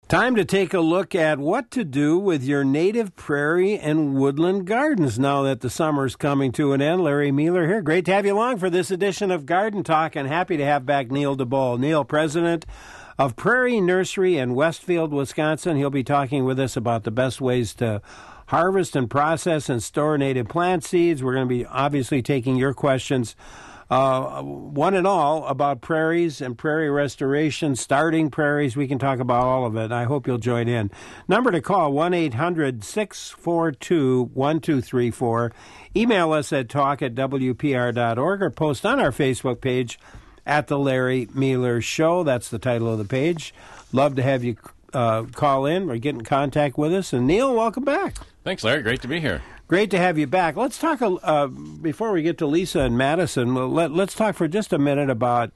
Time to take a look at what to do with your native prairie and woodland gardens now that the summer's coming to an end. Larry Mueller here. Great to have you along for this edition of Garden Talk, and happy to have back Neil DeBoll. Neil, president of Prairie Nursery in Westfield, Wisconsin. He'll be talking with us about the best ways to harvest and process and store native plant seeds. We're going to be obviously taking your questions, one and all, about prairies and prairie restoration, starting prairies. We can talk about all of it. I hope you'll join in. Number to call, 1-800-642-1234. Email us at talk@wpr.org or post on our Facebook page at The Larry Mueller Show. That's the title of the page. Love to have you call in or get in contact with us. And Neil, welcome back. Thanks, Larry. Great to be here. Great to have you back. Let's talk, before we get to Lisa and Madison, let's talk for just a minute about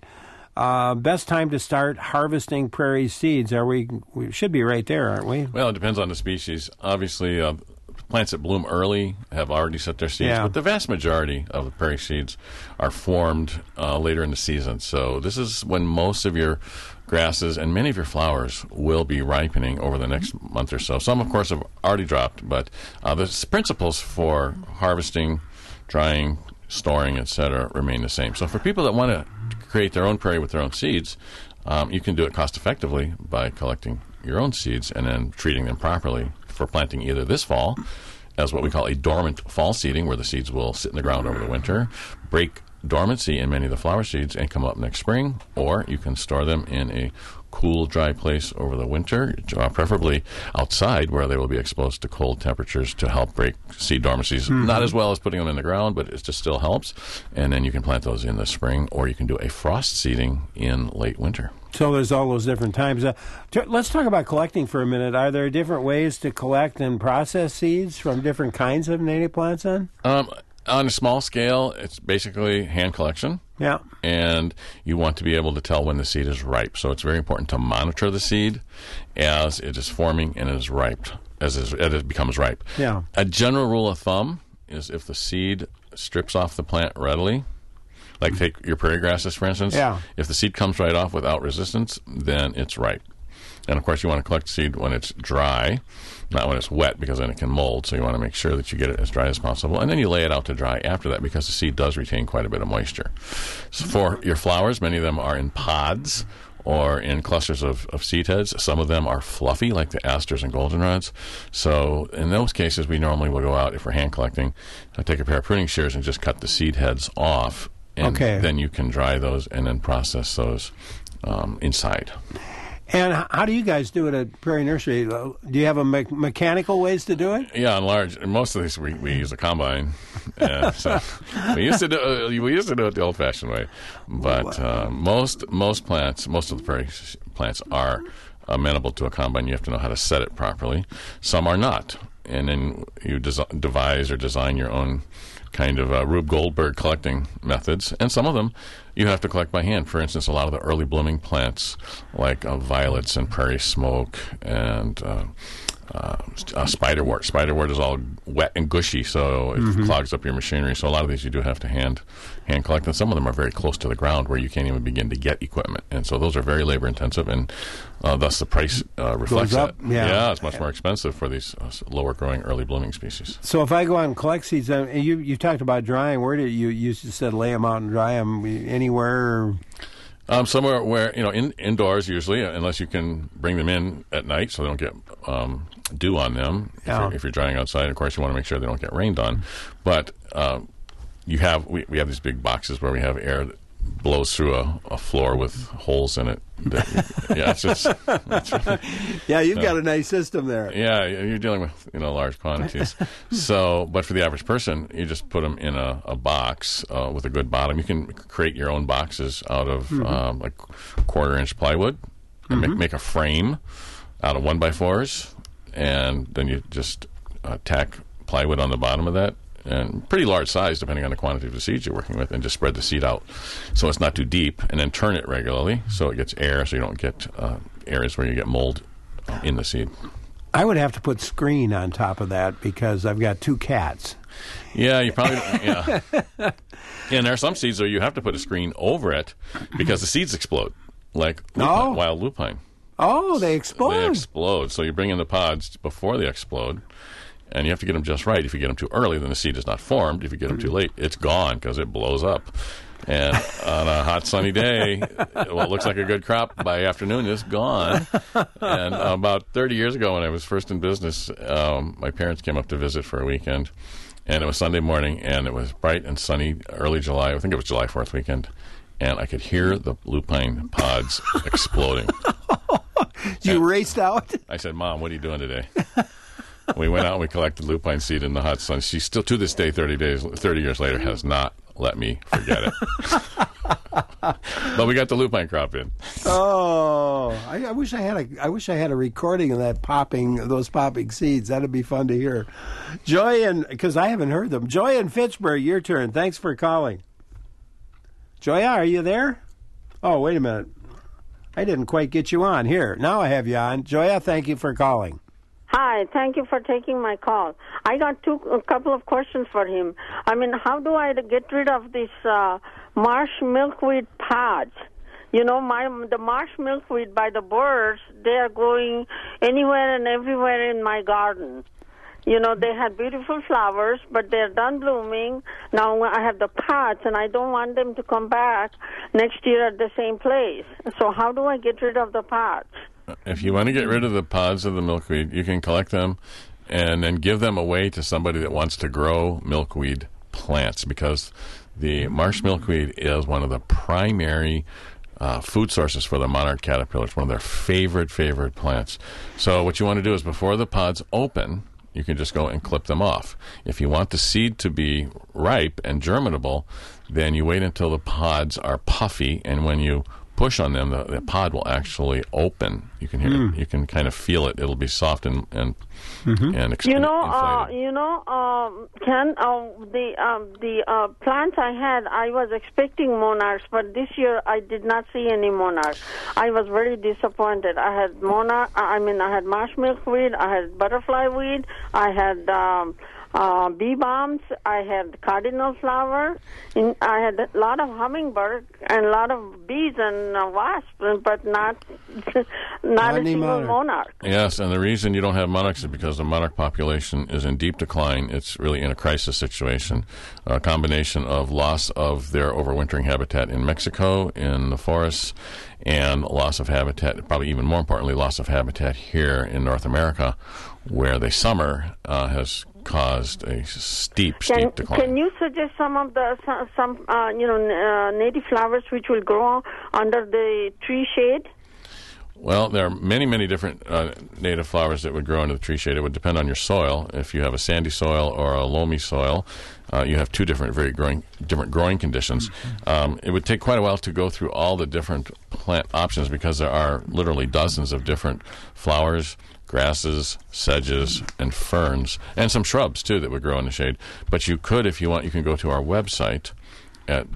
best time to start harvesting prairie seeds. We should be right there, aren't we? Well, it depends on the species. Obviously, plants that bloom early have already set their seeds, but the vast majority of the prairie seeds are formed later in the season. So this is when most of your grasses and many of your flowers will be ripening over the next month or so. Some, of course, have already dropped, but the principles for harvesting, drying, storing, etc. remain the same. So for people that want to create their own prairie with their own seeds, you can do it cost-effectively by collecting your own seeds and then treating them properly for planting either this fall as what we call a dormant fall seeding, where the seeds will sit in the ground over the winter, break dormancy in many of the flower seeds, and come up next spring, or you can store them in a cool, dry place over the winter, preferably outside where they will be exposed to cold temperatures to help break seed dormancies. Not as well as putting them in the ground, but it just still helps. And then you can plant those in the spring, or you can do a frost seeding in late winter. So there's all those different times. Let's talk about collecting for a minute. Are there different ways to collect and process seeds from different kinds of native plants then? On a small scale, it's basically hand collection. Yeah. And you want to be able to tell when the seed is ripe. So it's very important to monitor the seed as it is forming and is ripe, as it becomes ripe. Yeah. A general rule of thumb is if the seed strips off the plant readily, like take your prairie grasses, for instance. Yeah. If the seed comes right off without resistance, then it's ripe. And, of course, you want to collect seed when it's dry, not when it's wet, because then it can mold. So you want to make sure that you get it as dry as possible. And then you lay it out to dry after that, because the seed does retain quite a bit of moisture. So for your flowers, many of them are in pods or in clusters of seed heads. Some of them are fluffy, like the asters and goldenrods. So in those cases, we normally will go out, if we're hand collecting, take a pair of pruning shears and just cut the seed heads off. And then you can dry those and then process those inside. And how do you guys do it at Prairie Nursery? Do you have mechanical ways to do it? Yeah, most of these we use a combine. So we used to do it the old-fashioned way, but most of the prairie plants are amenable to a combine. You have to know how to set it properly. Some are not, and then you devise or design your own kind of Rube Goldberg collecting methods, and some of them you have to collect by hand. For instance, a lot of the early blooming plants like violets and prairie smoke and spiderwort. Spiderwort is all wet and gushy, so it clogs up your machinery. So a lot of these you do have to hand collect, and some of them are very close to the ground where you can't even begin to get equipment. And so those are very labor intensive, and thus the price reflects that. Yeah, it's much more expensive for these lower growing early blooming species. So if I go out and collect seeds, you talked about drying. Where do you said lay them out and dry them anywhere? Somewhere where, indoors usually, unless you can bring them in at night so they don't get dew on them. If you're drying outside, of course, you want to make sure they don't get rained on. But we have these big boxes where we have air that blows through a floor with holes in it. You've got a nice system there. Yeah, you're dealing with large quantities. But for the average person, you just put them in a box with a good bottom. You can create your own boxes out of like 1/4-inch plywood and make a frame out of 1x4s, and then you just tack plywood on the bottom of that. And pretty large size, depending on the quantity of the seeds you're working with, and just spread the seed out so it's not too deep, and then turn it regularly so it gets air, so you don't get areas where you get mold in the seed. I would have to put screen on top of that because I've got 2 cats. Yeah, you probably, yeah. And there are some seeds where you have to put a screen over it because the seeds explode, like wild lupine. Oh, they explode. They explode. So you bring in the pods before they explode, and you have to get them just right. If you get them too early, then the seed is not formed. If you get them too late, it's gone because it blows up. And on a hot, sunny day, what looks like a good crop by afternoon is gone. And about 30 years ago when I was first in business, my parents came up to visit for a weekend. And it was Sunday morning, and it was bright and sunny, early July. I think it was July 4th weekend. And I could hear the lupine pods exploding. You raced out? I said, Mom, what are you doing today? We went out and we collected lupine seed in the hot sun. She still, to this day, 30 years later, has not let me forget it. But we got the lupine crop in. Oh, I wish I had a recording of those popping seeds. That'd be fun to hear. Joy, because I haven't heard them. Joy in Fitchburg, your turn. Thanks for calling. Joya, are you there? Oh, wait a minute. I didn't quite get you on. Here, now I have you on. Joya, thank you for calling. Hi, thank you for taking my call. I got a couple of questions for him. I mean, how do I get rid of this marsh milkweed pods? You know, the marsh milkweed by the birds, they are growing anywhere and everywhere in my garden. You know, they had beautiful flowers, but they're done blooming. Now I have the pods, and I don't want them to come back next year at the same place. So how do I get rid of the pods? If you want to get rid of the pods of the milkweed, you can collect them and then give them away to somebody that wants to grow milkweed plants, because the marsh milkweed is one of the primary food sources for the monarch caterpillar. It's one of their favorite plants. So what you want to do is before the pods open, you can just go and clip them off. If you want the seed to be ripe and germinable, then you wait until the pods are puffy, and when you push on them, the pod will actually open. You can hear it. You can kind of feel it. It'll be soft and inflated. Ken, the plants I had, I was expecting monarchs, but this year I did not see any monarchs. I was very disappointed. I had I had marsh milkweed, I had butterfly weed, I had bee balms, I had cardinal flower, I had a lot of hummingbird and a lot of bees and wasps, but not a single monarch. Yes, and the reason you don't have monarchs is because the monarch population is in deep decline. It's really in a crisis situation, a combination of loss of their overwintering habitat in Mexico, in the forests, and loss of habitat, probably even more importantly, loss of habitat here in North America, where the summer has caused a steep decline. Can you suggest some of the native flowers which will grow under the tree shade? Well, there are many different native flowers that would grow under the tree shade. It would depend on your soil. If you have a sandy soil or a loamy soil, you have two different growing conditions. It would take quite a while to go through all the different plant options, because there are literally dozens of different flowers, grasses, sedges, and ferns, and some shrubs, too, that would grow in the shade. But you could, if you want, you can go to our website at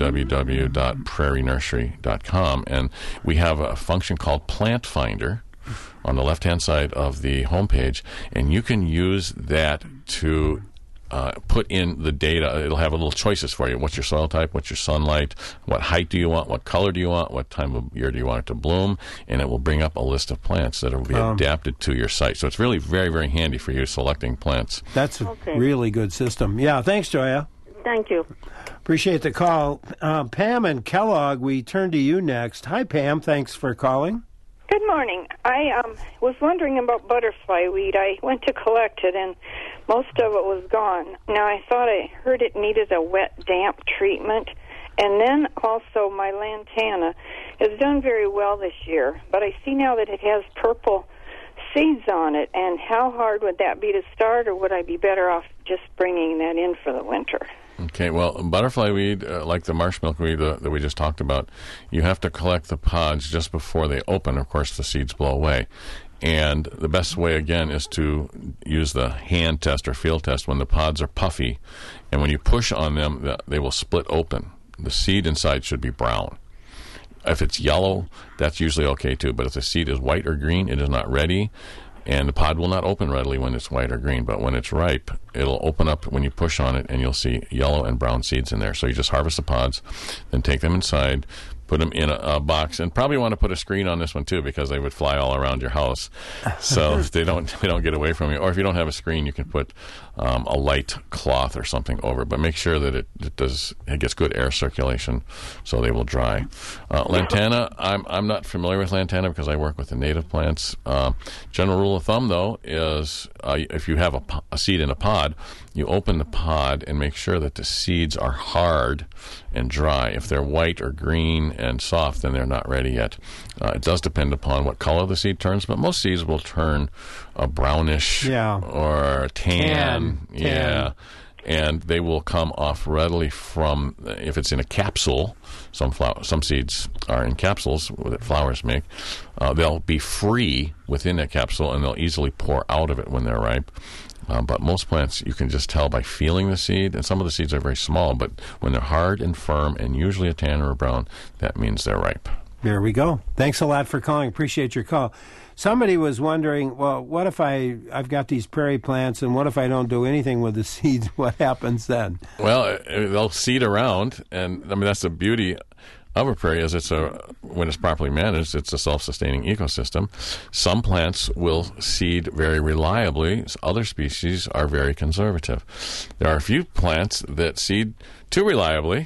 www.prairienursery.com, and we have a function called Plant Finder on the left-hand side of the homepage, and you can use that to put in the data. It'll have a little choices for you. What's your soil type? What's your sunlight? What height do you want? What color do you want? What time of year do you want it to bloom? And it will bring up a list of plants that will be adapted to your site. So it's really very handy for you selecting plants. That's a really good system. Yeah, thanks, Joya. Thank you. Appreciate the call. Pam and Kellogg, we turn to you next. Hi, Pam. Thanks for calling. Good morning. I was wondering about butterfly weed. I went to collect it, and most of it was gone. Now, I thought I heard it needed a wet, damp treatment. And then also my lantana has done very well this year, but I see now that it has purple seeds on it. And how hard would that be to start, or would I be better off just bringing that in for the winter? Okay, well, butterfly weed, like the marsh milkweed that we just talked about, you have to collect the pods just before they open. Of course, the seeds blow away. And the best way, again, is to use the hand test or field test when the pods are puffy. And when you push on them, they will split open. The seed inside should be brown. If it's yellow, that's usually okay, too. But if the seed is white or green, it is not ready. And the pod will not open readily when it's white or green, but when it's ripe, it'll open up when you push on it, and you'll see yellow and brown seeds in there. So you just harvest the pods, then take them inside, put them in a box, and probably want to put a screen on this one too, because they would fly all around your house, so they don't get away from you. Or if you don't have a screen, you can put a light cloth or something over it, but make sure that it gets good air circulation, so they will dry. Lantana, I'm not familiar with lantana because I work with the native plants. General rule of thumb, though, is if you have a seed in a pod, you open the pod and make sure that the seeds are hard and dry. If they're white or green and soft, then they're not ready yet. It does depend upon what color the seed turns, but most seeds will turn a brownish or tan. Yeah. And they will come off readily from, if it's in a capsule, some seeds are in capsules that flowers make, they'll be free within that capsule, and they'll easily pour out of it when they're ripe. But most plants, you can just tell by feeling the seed, and some of the seeds are very small, but when they're hard and firm, and usually a tan or a brown, that means they're ripe. There we go. Thanks a lot for calling. Appreciate your call. Somebody was wondering, well, what if I've got these prairie plants, and what if I don't do anything with the seeds? What happens then? Well, they'll seed around, and I mean that's the beauty of a prairie is when it's properly managed, it's a self-sustaining ecosystem. Some plants will seed very reliably. Other species are very conservative. There are a few plants that seed too reliably.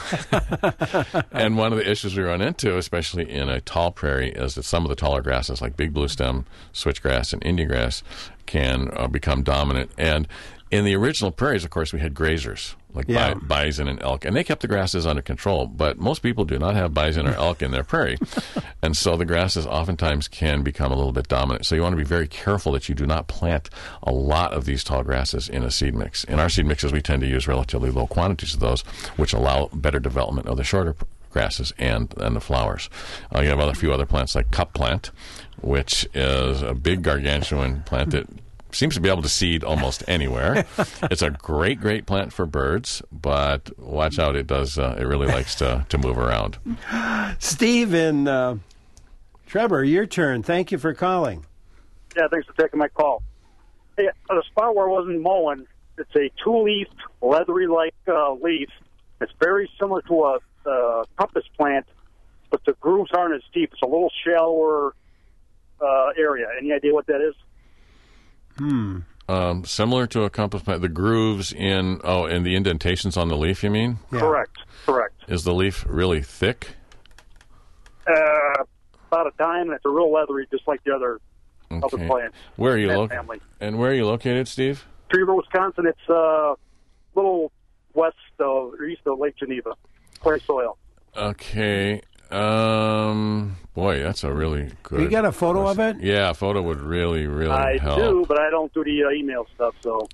And one of the issues we run into, especially in a tall prairie, is that some of the taller grasses like big bluestem, switchgrass, and Indian grass can become dominant. And in the original prairies, of course, we had grazers, like bison and elk, and they kept the grasses under control. But most people do not have bison or elk in their prairie, and so the grasses oftentimes can become a little bit dominant. So you want to be very careful that you do not plant a lot of these tall grasses in a seed mix. In our seed mixes, we tend to use relatively low quantities of those, which allow better development of the shorter grasses and the flowers. You have a few other plants like cup plant, which is a big gargantuan plant that seems to be able to seed almost anywhere. It's a great plant for birds, but watch out, it really likes to move around. Steve and Trevor, your turn. Thank you for calling. Yeah, thanks for taking my call. Hey, the spot where I wasn't mowing, it's a two-leaf, leathery-like leaf. It's very similar to a compass plant, but the grooves aren't as deep. It's a little shallower area. Any idea what that is? Similar to a compass plant, the grooves in the indentations on the leaf, you mean? Yeah. Correct. Is the leaf really thick? About a dime, and it's a real leathery, just like the other plants. Where are you located? And where are you located, Steve? Tree River, Wisconsin. It's a little west or east of Lake Geneva, clay soil. Okay. Boy, that's a really good... You got a photo of it? Yeah, a photo would really help. I do, but I don't do the email stuff, so...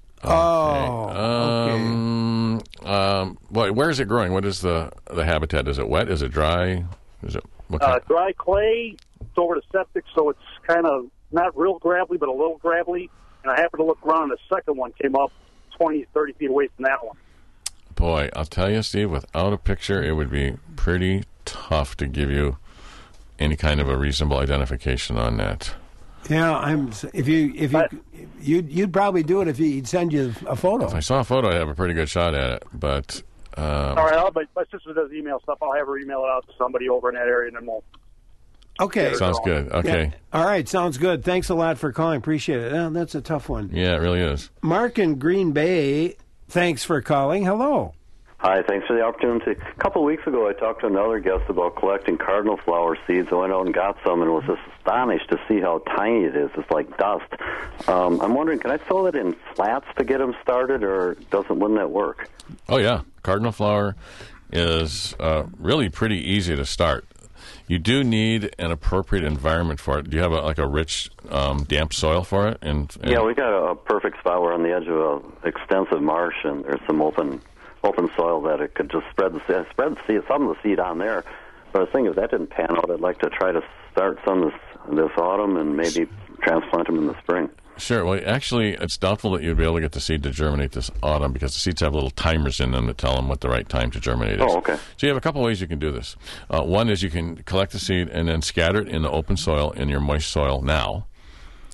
Okay. Where is it growing? What is the habitat? Is it wet? Is it dry? Is it dry clay? It's over the septic, so it's kind of not real gravelly, but a little gravelly. And I happened to look around, and the second one came up 20, 30 feet away from that one. Boy, I'll tell you, Steve, without a picture, it would be pretty tough to give you any kind of a reasonable identification on that. Yeah, you'd probably do it if he'd send you a photo. If I saw a photo, I'd have a pretty good shot at it. But all right, my sister does email stuff. I'll have her email it out to somebody over in that area, and then we'll. Okay, sounds good. Okay, yeah. All right, sounds good. Thanks a lot for calling. Appreciate it. Oh, that's a tough one. Yeah, it really is. Mark in Green Bay, thanks for calling. Hello. Hi, thanks for the opportunity. A couple of weeks ago, I talked to another guest about collecting cardinal flower seeds. I went out and got some and was just astonished to see how tiny it is. It's like dust. I'm wondering, can I throw that in flats to get them started, or wouldn't that work? Oh, yeah. Cardinal flower is really pretty easy to start. You do need an appropriate environment for it. Do you have a rich, damp soil for it? Yeah, we got a perfect spot. We're on the edge of an extensive marsh, and there's some open soil that it could just spread the seed, some of the seed on there. But the thing is, that didn't pan out. I'd like to try to start some this autumn and maybe transplant them in the spring. Sure. Well, actually, it's doubtful that you'd be able to get the seed to germinate this autumn because the seeds have little timers in them that tell them what the right time to germinate is. Oh, okay. So you have a couple ways you can do this. One is you can collect the seed and then scatter it in the open soil in your moist soil now.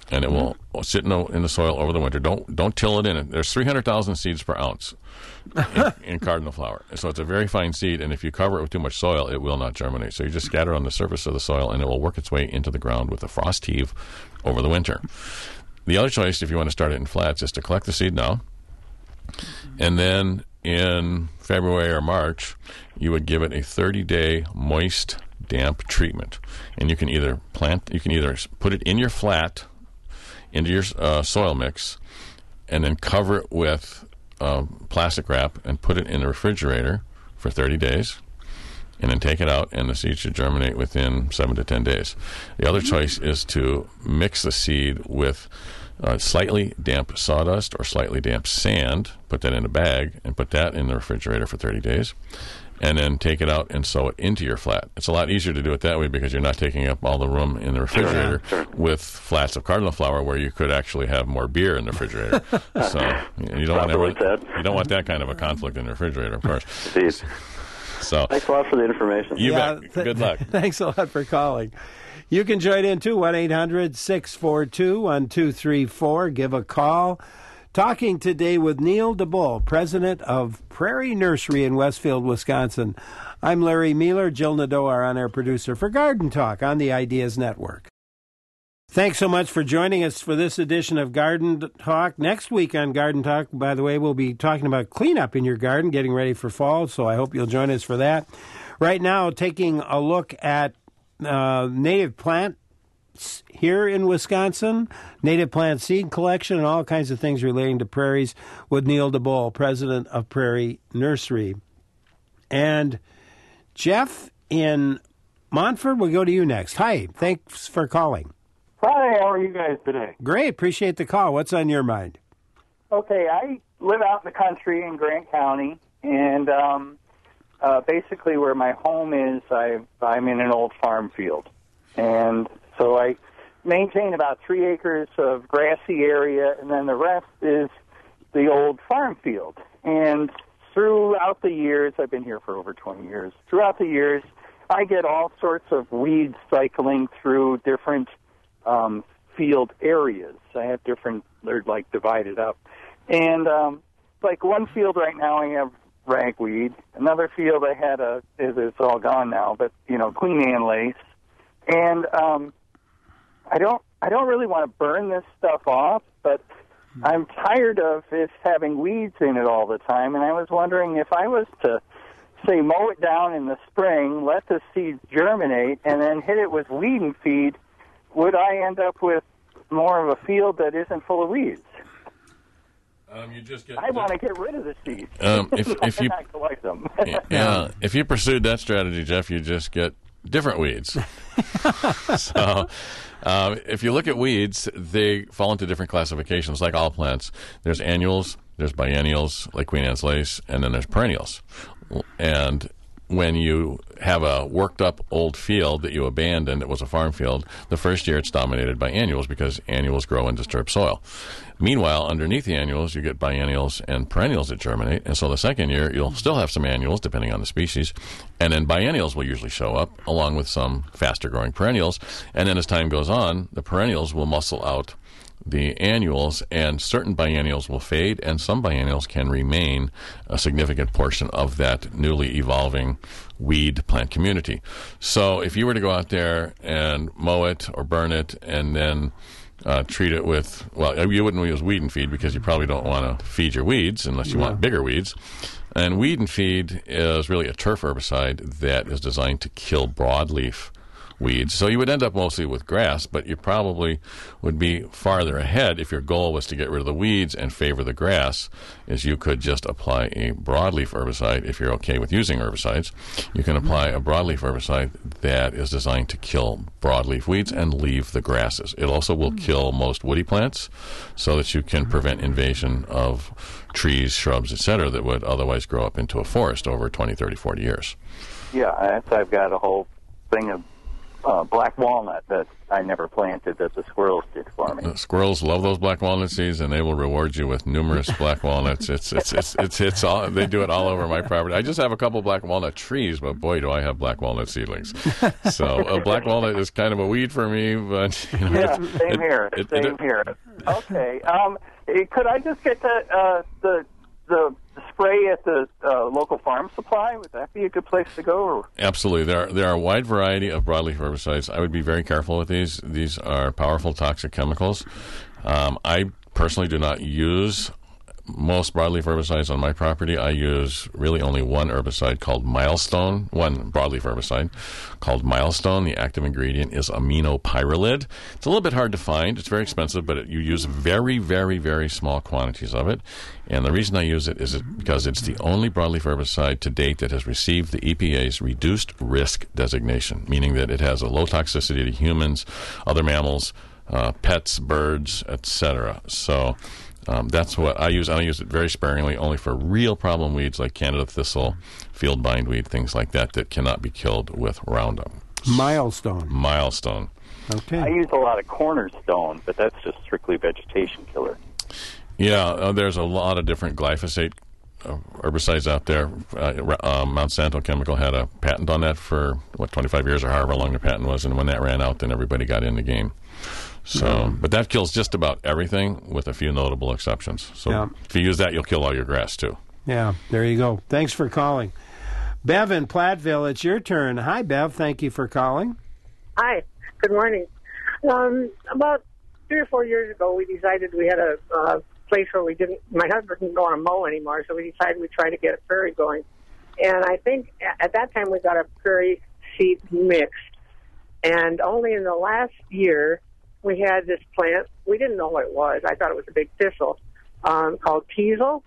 and it will sit in the soil over the winter. Don't till it in. There's 300,000 seeds per ounce in cardinal flower. So it's a very fine seed, and if you cover it with too much soil, it will not germinate. So you just scatter it on the surface of the soil, and it will work its way into the ground with a frost heave over the winter. The other choice, if you want to start it in flats, is to collect the seed now, and then in February or March, you would give it a 30-day moist, damp treatment. And you can either put it in your flat, into your soil mix, and then cover it with plastic wrap and put it in the refrigerator for 30 days, and then take it out, and the seed should germinate within 7 to 10 days. The other choice is to mix the seed with slightly damp sawdust or slightly damp sand, put that in a bag, and put that in the refrigerator for 30 days, and then take it out and sow it into your flat. It's a lot easier to do it that way because you're not taking up all the room in the refrigerator with flats of cardinal flower where you could actually have more beer in the refrigerator. So you don't want that kind of a conflict in the refrigerator, of course. Indeed. So thanks a lot for the information. You bet. Good luck. Thanks a lot for calling. You can join in too, 1-800-642-1234. Give a call. Talking today with Neil DeBull, president of Prairie Nursery in Westfield, Wisconsin. I'm Larry Mueller, Jill Nadeau, our on-air producer for Garden Talk on the Ideas Network. Thanks so much for joining us for this edition of Garden Talk. Next week on Garden Talk, by the way, we'll be talking about cleanup in your garden, getting ready for fall, so I hope you'll join us for that. Right now, taking a look at native plants here in Wisconsin, native plant seed collection, and all kinds of things relating to prairies with Neil DeBull, president of Prairie Nursery. And Jeff in Montford, we'll go to you next. Hi, thanks for calling. Hi, how are you guys today? Great, appreciate the call. What's on your mind? Okay, I live out in the country in Grant County, and basically where my home is, I'm in an old farm field. And so I maintain about 3 acres of grassy area, and then the rest is the old farm field. And throughout the years, I've been here for over 20 years, throughout the years, I get all sorts of weeds cycling through different field areas. I have they're like divided up. And like one field right now, I have ragweed. Another field I had it's all gone now, but Queen Anne lace. And I don't really want to burn this stuff off, but I'm tired of it having weeds in it all the time. And I was wondering if I was to say mow it down in the spring, let the seeds germinate, and then hit it with weed and feed, would I end up with more of a field that isn't full of weeds? I want to get rid of the seeds. If you not collect them. if you pursued that strategy, Jeff, you just get different weeds. So, if you look at weeds, they fall into different classifications, like all plants. There's annuals, there's biennials, like Queen Anne's lace, and then there's perennials. And when you have a worked-up old field that you abandoned, it was a farm field, the first year it's dominated by annuals because annuals grow and disturb soil. Meanwhile, underneath the annuals, you get biennials and perennials that germinate, and so the second year, you'll still have some annuals, depending on the species, and then biennials will usually show up, along with some faster-growing perennials, and then as time goes on, the perennials will muscle out the annuals, and certain biennials will fade, and some biennials can remain a significant portion of that newly evolving weed plant community. So if you were to go out there and mow it or burn it and then treat it with, well, you wouldn't use weed and feed because you probably don't want to feed your weeds unless you want bigger weeds. And weed and feed is really a turf herbicide that is designed to kill broadleaf weeds. So you would end up mostly with grass, but you probably would be farther ahead if your goal was to get rid of the weeds and favor the grass, is you could just apply a broadleaf herbicide. If you're okay with using herbicides, you can apply a broadleaf herbicide that is designed to kill broadleaf weeds and leave the grasses. It also will kill most woody plants so that you can prevent invasion of trees, shrubs, etc. that would otherwise grow up into a forest over 20, 30, 40 years. Yeah, I've got a whole thing of black walnut that I never planted that the squirrels did for me. The squirrels love those black walnut seeds, and they will reward you with numerous black walnuts. It's all, they do it all over my property. I just have a couple black walnut trees, but boy, do I have black walnut seedlings. So black walnut is kind of a weed for me, but same here. Same here. Okay. Could I just get the spray at the local farm supply? Would that be a good place to go? Absolutely. There are a wide variety of broadleaf herbicides. I would be very careful with these. These are powerful toxic chemicals. I personally do not use most broadleaf herbicides on my property. I use really only one herbicide called Milestone, one broadleaf herbicide called Milestone. The active ingredient is aminopyralid. It's a little bit hard to find. It's very expensive, but you use very, very, very small quantities of it. And the reason I use it is because it's the only broadleaf herbicide to date that has received the EPA's reduced risk designation, meaning that it has a low toxicity to humans, other mammals, pets, birds, etc. So that's what I use. I use it very sparingly, only for real problem weeds like Canada thistle, field bindweed, things like that cannot be killed with Roundup. Milestone. Okay. I use a lot of cornerstone, but that's just strictly vegetation killer. Yeah, there's a lot of different glyphosate herbicides out there. Monsanto Chemical had a patent on that for, 25 years or however long the patent was, and when that ran out, then everybody got in the game. So, but that kills just about everything with a few notable exceptions. So if you use that, you'll kill all your grass too. Yeah, there you go. Thanks for calling. Bev in Platteville, it's your turn. Hi, Bev. Thank you for calling. Hi. Good morning. About 3 or 4 years ago, we decided we had a place where my husband didn't want to mow anymore, so we decided we'd try to get a prairie going. And I think at that time we got a prairie seed mix. And only in the last year, we had this plant. We didn't know what it was. I thought it was a big thistle called teasel.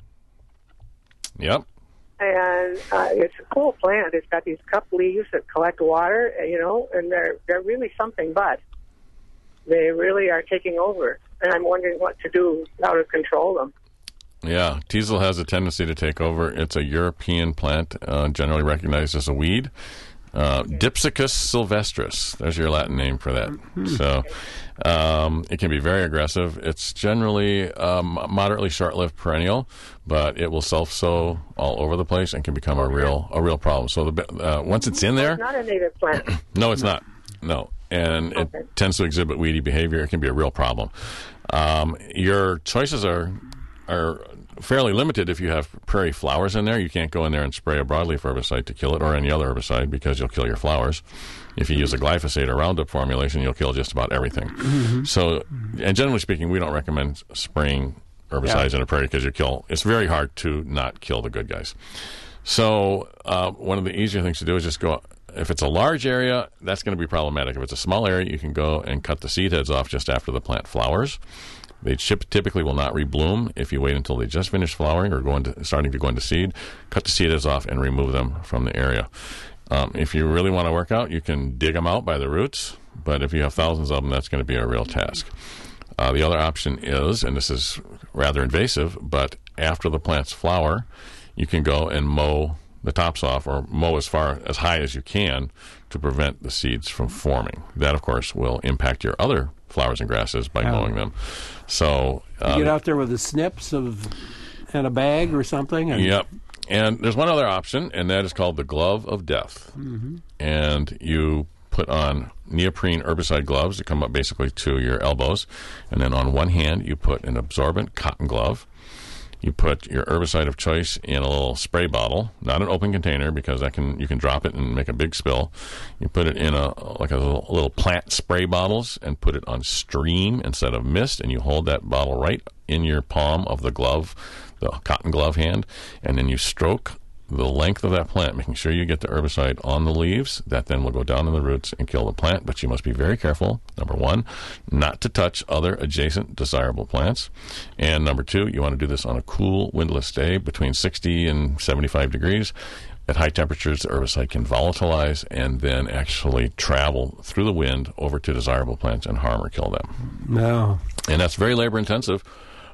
Yep. And it's a cool plant. It's got these cup leaves that collect water, and they're really something, but they really are taking over. And I'm wondering what to do, how to control them. Yeah, teasel has a tendency to take over. It's a European plant, generally recognized as a weed. Dipsacus sylvestris. There's your Latin name for that. So it can be very aggressive. It's generally moderately short-lived perennial, but it will self-sow all over the place and can become a real problem. So once it's in there, it's not a native plant. No, it's not. No, and it tends to exhibit weedy behavior. It can be a real problem. Your choices are fairly limited. If you have prairie flowers in there, you can't go in there and spray a broadleaf herbicide to kill it, or any other herbicide, because you'll kill your flowers. If you use a glyphosate or Roundup formulation, you'll kill just about everything. Mm-hmm. So, and generally speaking, we don't recommend spraying herbicides in a prairie because it's very hard to not kill the good guys. So one of the easier things to do is just go. If it's a large area, that's going to be problematic. If it's a small area, you can go and cut the seed heads off just after the plant flowers. They typically will not rebloom if you wait until they just finish flowering or starting to go into seed. Cut the seed heads off and remove them from the area. If you really want to work out, you can dig them out by the roots, but if you have thousands of them, that's going to be a real task. The other option is, and this is rather invasive, but after the plants flower, you can go and mow the tops off, or mow as high as you can to prevent the seeds from forming. That, of course, will impact your other flowers and grasses by mowing them. So you get out there with the snips and a bag or something. Yep. And there's one other option, and that is called the glove of death. Mm-hmm. And you put on neoprene herbicide gloves that come up basically to your elbows, and then on one hand you put an absorbent cotton glove. You put your herbicide of choice in a little spray bottle, not an open container, because you can drop it and make a big spill. You put it in a little plant spray bottles and put it on stream instead of mist, and you hold that bottle right in your palm of the glove, the cotton glove hand, and then you stroke the length of that plant, making sure you get the herbicide on the leaves. That then will go down in the roots and kill the plant, but you must be very careful, number one, not to touch other adjacent desirable plants, and number two, you want to do this on a cool, windless day between 60 and 75 degrees. At high temperatures, the herbicide can volatilize and then actually travel through the wind over to desirable plants and harm or kill them. No. And that's very labor-intensive,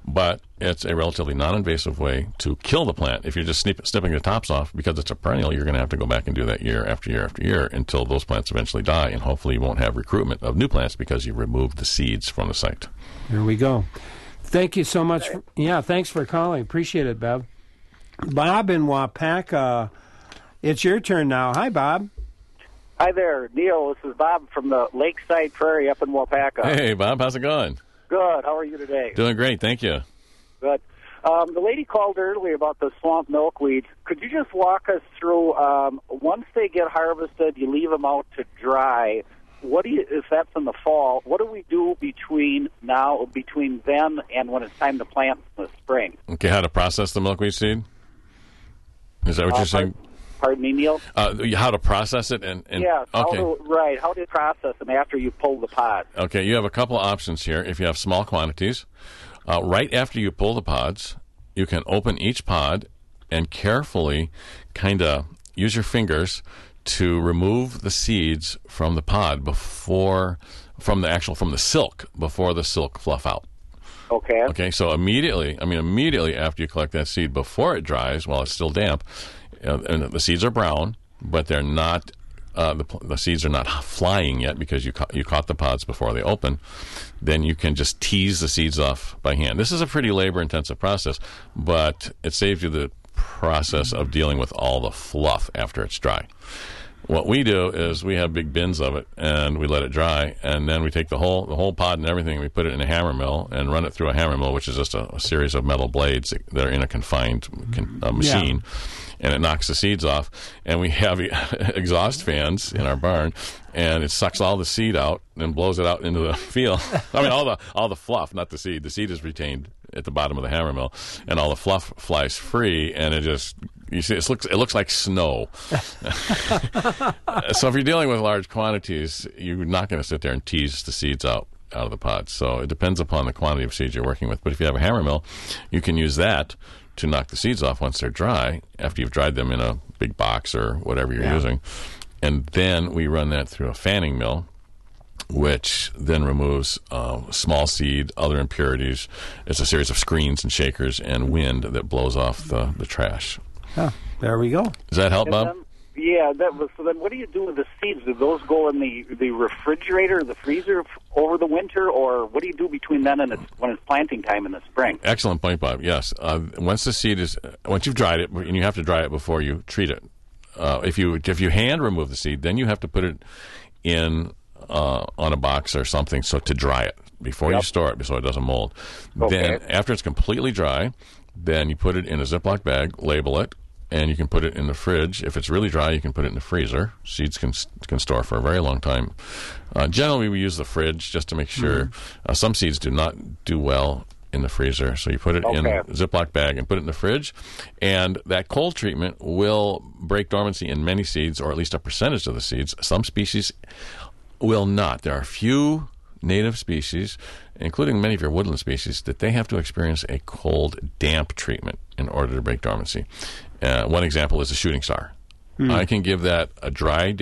but it's a relatively non-invasive way to kill the plant. If you're just snipping the tops off, because it's a perennial, you're going to have to go back and do that year after year after year until those plants eventually die, and hopefully you won't have recruitment of new plants because you removed the seeds from the site. There we go. Thank you so much. Thanks for calling. Appreciate it, Bev. Bob in Wapaka, it's your turn now. Hi, Bob. Hi there, Neil. This is Bob from the Lakeside Prairie up in Wapaka. Hey, Bob. How's it going? Good. How are you today? Doing great. Thank you. Good. The lady called earlier about the swamp milkweed. Could you just walk us through, once they get harvested, you leave them out to dry. If that's in the fall, what do we do between then and when it's time to plant in the spring? Okay, how to process the milkweed seed? Is that what you're saying? Pardon me, Neil? How to process it? Yeah, okay. How do you process them after you pull the pods? Okay, you have a couple of options here. If you have small quantities, right after you pull the pods, you can open each pod and carefully kind of use your fingers to remove the seeds from the pod from the silk, before the silk fluff out. Okay. Okay, so immediately after you collect that seed, before it dries, while it's still damp, and the seeds are brown, but they're not. The seeds are not flying yet because you caught the pods before they open. Then you can just tease the seeds off by hand. This is a pretty labor-intensive process, but it saves you the process of dealing with all the fluff after it's dry. What we do is we have big bins of it, and we let it dry, and then we take the whole pod and everything, and we put it in a hammer mill and run it through a hammer mill, which is just a series of metal blades that are in a confined machine. Yeah. And it knocks the seeds off. And we have exhaust fans in our barn, and it sucks all the seed out and blows it out into the field. I mean, all the fluff, not the seed. The seed is retained at the bottom of the hammer mill, and all the fluff flies free, and it looks like snow. So if you're dealing with large quantities, you're not going to sit there and tease the seeds out of the pods. So it depends upon the quantity of seeds you're working with. But if you have a hammer mill, you can use that to knock the seeds off once they're dry, after you've dried them in a big box or whatever you're using. And then we run that through a fanning mill, which then removes small seed, other impurities. It's a series of screens and shakers and wind that blows off the trash. Oh, there we go. Does that help, Bob? So then what do you do with the seeds? Do those go in the refrigerator or the freezer over the winter, or what do you do between then and when it's planting time in the spring? Excellent point, Bob. Yes. Once you've dried it, and you have to dry it before you treat it. If you hand remove the seed, then you have to put it in on a box or something to dry it before you store it, so it doesn't mold. Okay. Then after it's completely dry, then you put it in a Ziploc bag, label it, and you can put it in the fridge. If it's really dry, you can put it in the freezer. Seeds can store for a very long time. Generally, we use the fridge just to make sure. Some seeds do not do well in the freezer, so you put it in a Ziploc bag and put it in the fridge. And that cold treatment will break dormancy in many seeds, or at least a percentage of the seeds. Some species will not. There are a few native species, including many of your woodland species, that they have to experience a cold, damp treatment in order to break dormancy. One example is the shooting star. I can give that a dry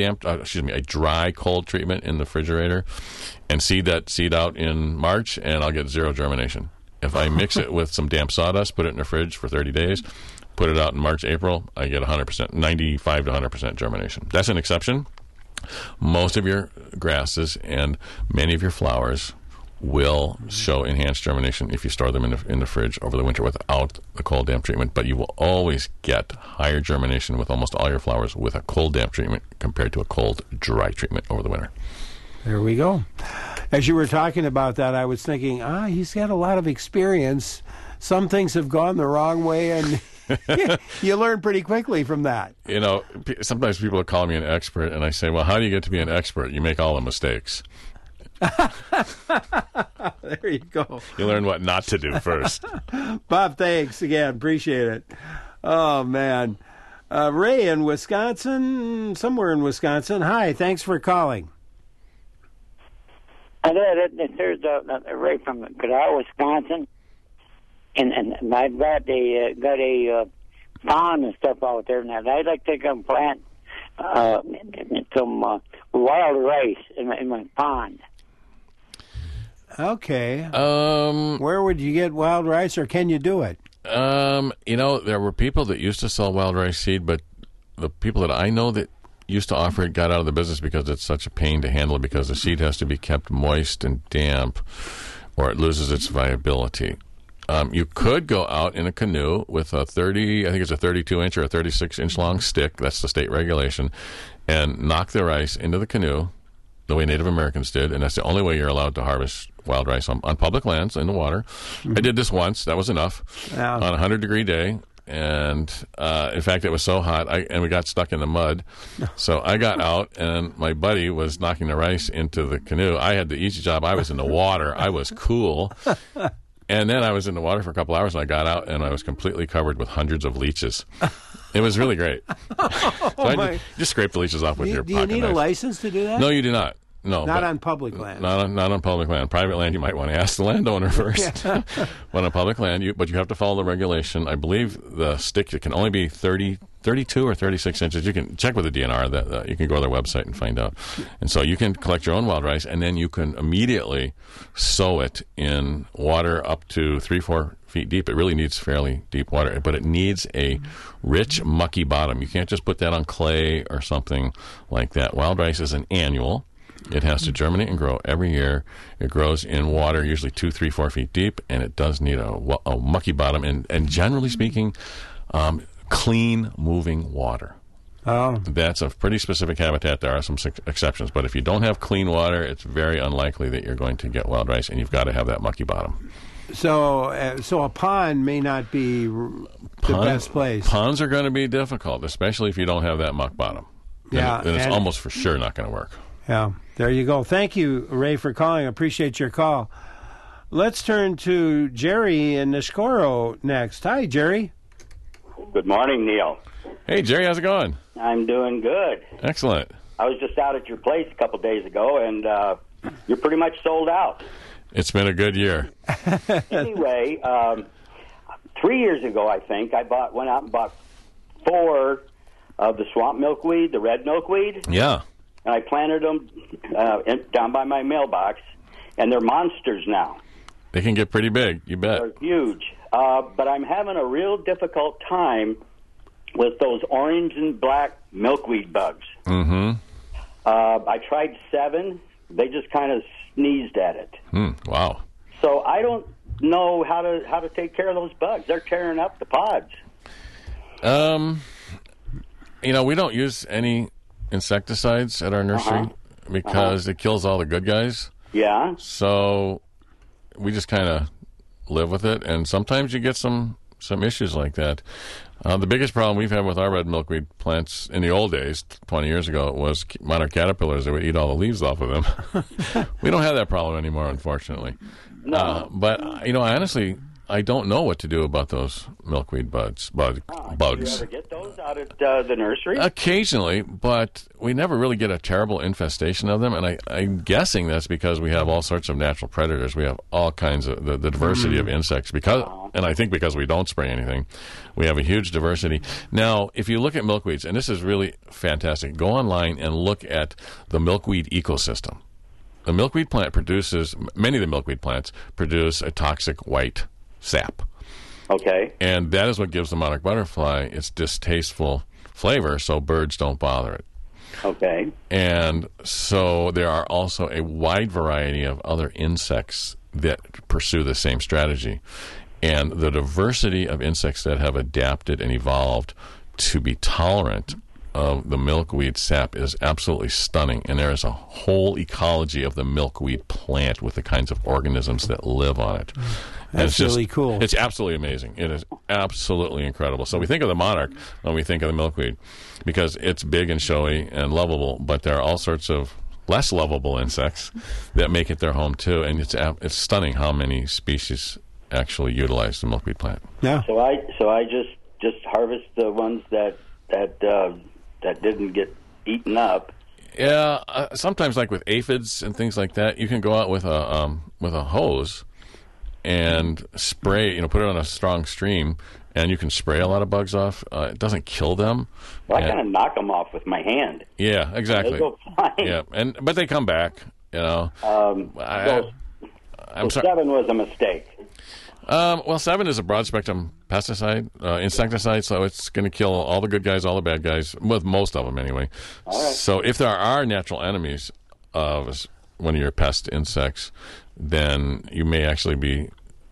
cold treatment in the refrigerator and seed that seed out in March, and I'll get zero germination. If I mix it with some damp sawdust, put it in the fridge for 30 days, put it out in March, April, I get 100%, 95 to 100% germination. That's an exception. Most of your grasses and many of your flowers will show enhanced germination if you store them in the fridge over the winter without the cold damp treatment, but you will always get higher germination with almost all your flowers with a cold damp treatment compared to a cold dry treatment over the winter. There we go. As you were talking about that, I was thinking, he's got a lot of experience. Some things have gone the wrong way, and you learn pretty quickly from that. You know, sometimes people will call me an expert, and I say, well, how do you get to be an expert? You make all the mistakes. There you go. You learn what not to do first. Bob, thanks again. Appreciate it. Oh, man. Ray in Wisconsin, somewhere in Wisconsin. Hi, thanks for calling. There's Ray from Cadar, Wisconsin, and I've got a pond and stuff out there, and I'd like to come plant some wild rice in my pond. Okay. Where would you get wild rice, or can you do it? There were people that used to sell wild rice seed, but the people that I know that used to offer it got out of the business because it's such a pain to handle because the seed has to be kept moist and damp or it loses its viability. You could go out in a canoe with a 32-inch or a 36-inch long stick, that's the state regulation, and knock the rice into the canoe the way Native Americans did, and that's the only way you're allowed to harvest wild rice on public lands in the water. I did this once. That was enough on a 100-degree day. And in fact, it was so hot, and we got stuck in the mud. So I got out, and my buddy was knocking the rice into the canoe. I had the easy job. I was in the water. I was cool. And then I was in the water for a couple hours, and I got out, and I was completely covered with hundreds of leeches. It was really great. I just scrape the leeches off with your pocket knife. Do you need a license to do that? No, you do not. No, not on public land. Not on public land. Private land, you might want to ask the landowner first. But on public land, but you have to follow the regulation. I believe the stick, it can only be 32 or 36 inches. You can check with the DNR. That you can go to their website and find out. And so you can collect your own wild rice, and then you can immediately sow it in water up to 3-4 feet deep. It really needs fairly deep water, but it needs a rich, mucky bottom. You can't just put that on clay or something like that. Wild rice is an annual. It has to germinate and grow every year. It grows in water, usually 2, 3, 4 feet deep, and it does need a mucky bottom and generally speaking, clean moving water. Oh. That's a pretty specific habitat. There are some exceptions, but if you don't have clean water, it's very unlikely that you're going to get wild rice, and you've got to have that mucky bottom. So a pond may not be the best place. Ponds are going to be difficult, especially if you don't have that muck bottom. Then it's almost for sure not going to work. Yeah, there you go. Thank you, Ray, for calling. I appreciate your call. Let's turn to Jerry in Nishkoro next. Hi, Jerry. Good morning, Neil. Hey, Jerry, how's it going? I'm doing good. Excellent. I was just out at your place a couple days ago, and you're pretty much sold out. It's been a good year. Anyway, 3 years ago, I think, I went out and bought 4 of the swamp milkweed, the red milkweed. Yeah. And I planted them down by my mailbox, and they're monsters now. They can get pretty big, you bet. They're huge. But I'm having a real difficult time with those orange and black milkweed bugs. Mm-hmm. I tried 7. They just kind of sneezed at it. Wow. So I don't know how to take care of those bugs. They're tearing up the pods. We don't use any insecticides at our nursery because it kills all the good guys. Yeah. So we just kind of live with it, and sometimes you get some issues like that. The biggest problem we've had with our red milkweed plants in the old days, 20 years ago, was monarch caterpillars that would eat all the leaves off of them. We don't have that problem anymore, unfortunately. No. But honestly, I don't know what to do about those milkweed bugs. Do you ever get those out at the nursery? Occasionally, but we never really get a terrible infestation of them, and I'm guessing that's because we have all sorts of natural predators. We have all kinds of the diversity of insects, and I think because we don't spray anything, we have a huge diversity. Now, if you look at milkweeds, and this is really fantastic, go online and look at the milkweed ecosystem. The milkweed plant many of the milkweed plants produce a toxic white sap. Okay. And that is what gives the monarch butterfly its distasteful flavor, so birds don't bother it. Okay. And so there are also a wide variety of other insects that pursue the same strategy. And the diversity of insects that have adapted and evolved to be tolerant of the milkweed sap is absolutely stunning. And there is a whole ecology of the milkweed plant with the kinds of organisms that live on it. That's really cool. It's absolutely amazing. It is absolutely incredible. So we think of the monarch when we think of the milkweed because it's big and showy and lovable, but there are all sorts of less lovable insects that make it their home too. And it's stunning how many species actually utilize the milkweed plant. Yeah. So I just harvest the ones that didn't get eaten up. Yeah. Sometimes, like with aphids and things like that, you can go out with a hose and spray, put it on a strong stream, and you can spray a lot of bugs off. It doesn't kill them. Well, I kind of knock them off with my hand. Yeah, exactly. They go fine. Yeah, but they come back. I'm so sorry. 7 was a mistake. Well, 7 is a broad-spectrum pesticide, insecticide, so it's going to kill all the good guys, all the bad guys, with most of them anyway. All right. So if there are natural enemies of one of your pest insects, then you may actually be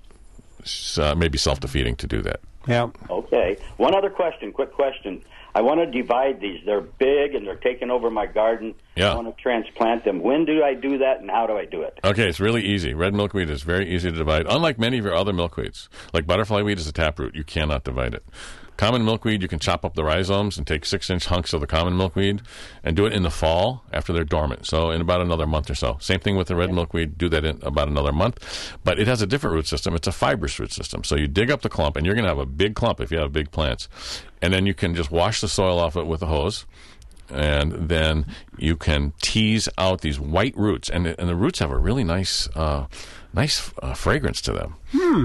maybe self-defeating to do that. Yeah. Okay. One other question, quick question. I want to divide these. They're big and they're taking over my garden. Yeah. I want to transplant them. When do I do that and how do I do it? Okay, it's really easy. Red milkweed is very easy to divide. Unlike many of your other milkweeds, like butterfly weed is a taproot. You cannot divide it. Common milkweed, you can chop up the rhizomes and take 6-inch hunks of the common milkweed and do it in the fall after they're dormant. So in about another month or so. Same thing with the red milkweed. Do that in about another month. But it has a different root system. It's a fibrous root system. So you dig up the clump, and you're going to have a big clump if you have big plants. And then you can just wash the soil off it with a hose. And then you can tease out these white roots. And the roots have a really nice fragrance to them.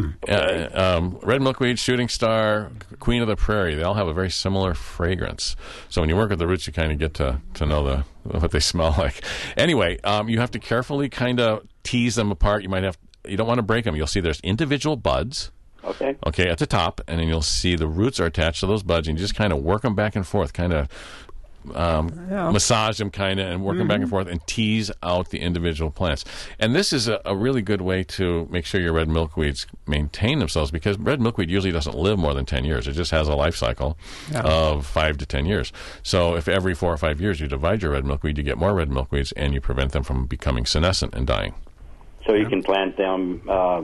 Red milkweed, shooting star, queen of the prairie, they all have a very similar fragrance. So when you work with the roots, you kind of get to know what they smell like. Anyway, you have to carefully kind of tease them apart. You don't want to break them. You'll see there's individual buds. Okay, at the top, and then you'll see the roots are attached to those buds, and you just kind of work them back and forth, kind of massage them and work them back and forth and tease out the individual plants. And this is a really good way to make sure your red milkweeds maintain themselves, because red milkweed usually doesn't live more than 10 years. It just has a life cycle of 5 to 10 years. So if every 4 or 5 years you divide your red milkweed, you get more red milkweeds and you prevent them from becoming senescent and dying. So you can plant them,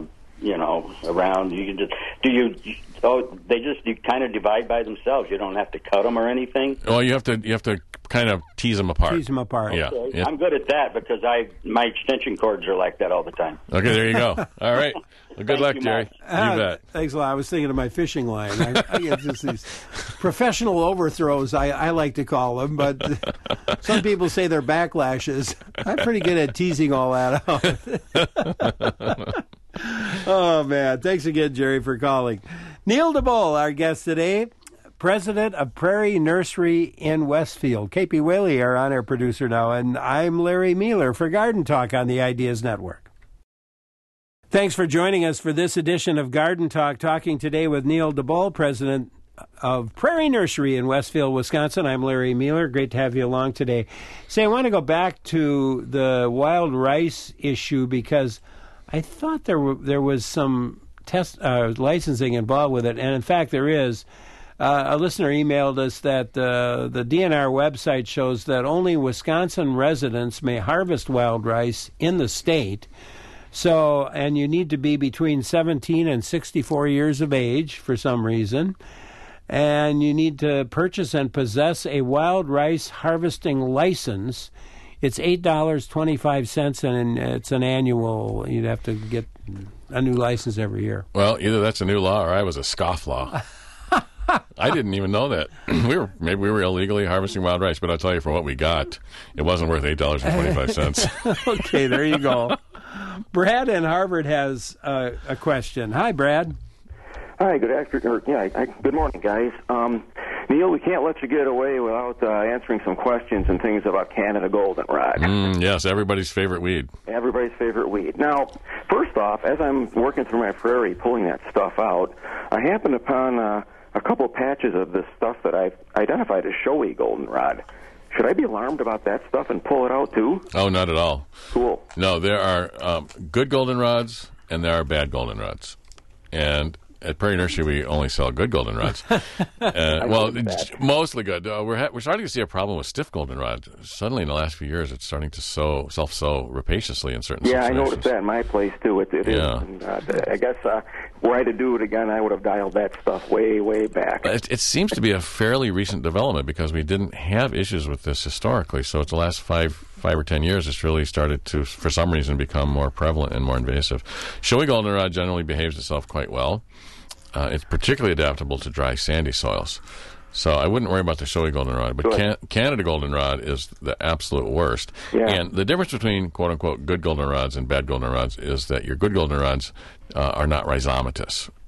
around. You can just you kind of divide by themselves. You don't have to cut them or anything. Well, you have to kind of tease them apart. Tease them apart. Yeah. Okay. Yeah. I'm good at that because my extension cords are like that all the time. Okay, there you go. All right. Well, good luck, Jerry. You bet. Thanks a lot. I was thinking of my fishing line. I get just these professional overthrows, I like to call them, but some people say they're backlashes. I'm pretty good at teasing all that out. Oh, man. Thanks again, Jerry, for calling. Neil DeBoll, our guest today, president of Prairie Nursery in Westfield. KP Whaley, our on-air producer now, and I'm Larry Mueller for Garden Talk on the Ideas Network. Thanks for joining us for this edition of Garden Talk, talking today with Neil DeBoll, president of Prairie Nursery in Westfield, Wisconsin. I'm Larry Mueller. Great to have you along today. I want to go back to the wild rice issue because I thought there was some licensing involved with it, and in fact there is. A listener emailed us that the DNR website shows that only Wisconsin residents may harvest wild rice in the state. So, and you need to be between 17 and 64 years of age for some reason. And you need to purchase and possess a wild rice harvesting license. It's $8.25, and it's an annual. You'd have to get a new license every year. Well, either that's a new law or I was a scofflaw. I didn't even know that. Maybe we were illegally harvesting wild rice, but I'll tell you, for what we got, it wasn't worth $8.25. Okay, there you go. Brad in Harvard has a question. Hi, Brad. Hi, good afternoon. Good morning, guys. Neil, we can't let you get away without answering some questions and things about Canada goldenrod. Yes, everybody's favorite weed. Everybody's favorite weed. Now, first off, as I'm working through my prairie pulling that stuff out, I happened upon a couple patches of this stuff that I've identified as showy goldenrod. Should I be alarmed about that stuff and pull it out too? Oh, not at all. Cool. No, there are good goldenrods and there are bad goldenrods. And at Prairie Nursery, we only sell good goldenrods. Mostly good. We're starting to see a problem with stiff goldenrod. Suddenly, in the last few years, it's starting to self-sow rapaciously in certain situations. Yeah, I noticed that in my place, too. It is. And, I guess were I to do it again, I would have dialed that stuff way, way back. It seems to be a fairly recent development because we didn't have issues with this historically. So it's the last 5 or 10 years, it's really started to, for some reason, become more prevalent and more invasive. Showy goldenrod generally behaves itself quite well. It's particularly adaptable to dry, sandy soils. So I wouldn't worry about the showy goldenrod. But Canada goldenrod is the absolute worst. Yeah. And the difference between, quote-unquote, good goldenrods and bad goldenrods is that your good goldenrods are not rhizomatous.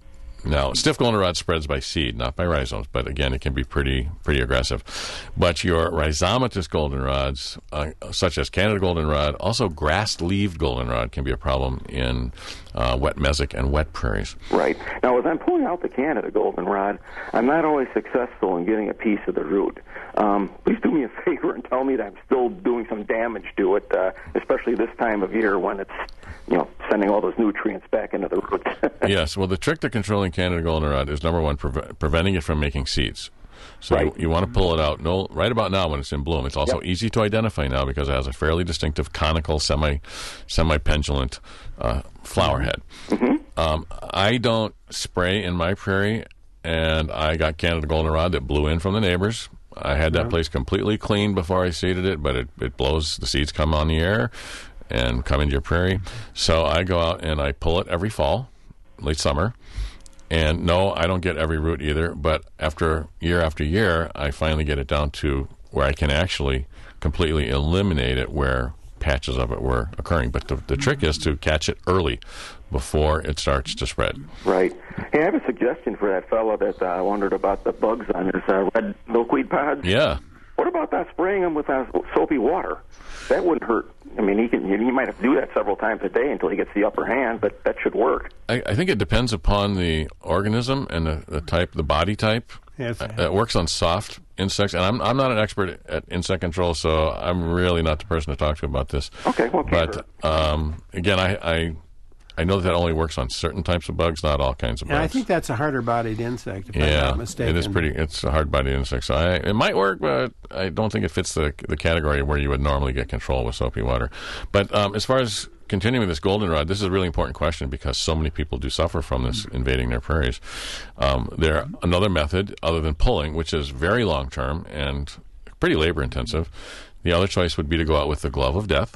Now, stiff goldenrod spreads by seed, not by rhizomes, but again, it can be pretty aggressive. But your rhizomatous goldenrods, such as Canada goldenrod, also grass-leaved goldenrod can be a problem in wet mesic and wet prairies. Right. Now, as I'm pulling out the Canada goldenrod, I'm not always successful in getting a piece of the root. Please do me a favor and tell me that I'm still doing some damage to it, especially this time of year when it's, sending all those nutrients back into the roots. Yes. Well, the trick to controlling Canada goldenrod is, number one, preventing it from making seeds. So right. you want to pull it out right about now when it's in bloom. It's also easy to identify now because it has a fairly distinctive conical, semi-pendulant flower head. Mm-hmm. I don't spray in my prairie, and I got Canada goldenrod that blew in from the neighbors. I had that place completely cleaned before I seeded it, but it blows. The seeds come on the air and come into your prairie. So I go out and I pull it every fall, late summer. And no, I don't get every root either, but after year, I finally get it down to where I can actually completely eliminate it where patches of it were occurring. But the trick is to catch it early before it starts to spread. Right. Hey, I have a suggestion for that fellow that wondered about the bugs on his red milkweed pods. Yeah. What about spraying them with soapy water? That wouldn't hurt. I mean, he might have to do that several times a day until he gets the upper hand, but that should work. I think it depends upon the organism and the body type. Yes. It works on soft insects, and I'm not an expert at insect control, so I'm really not the person to talk to about this. Okay. But again, I know that only works on certain types of bugs, not all kinds of bugs. And I think that's a harder-bodied insect, if I'm not mistaken. It is it's a hard-bodied insect. So it might work, but I don't think it fits the category where you would normally get control with soapy water. But as far as continuing this goldenrod, this is a really important question because so many people do suffer from this invading their prairies. Another method, other than pulling, which is very long-term and pretty labor-intensive, the other choice would be to go out with the glove of death,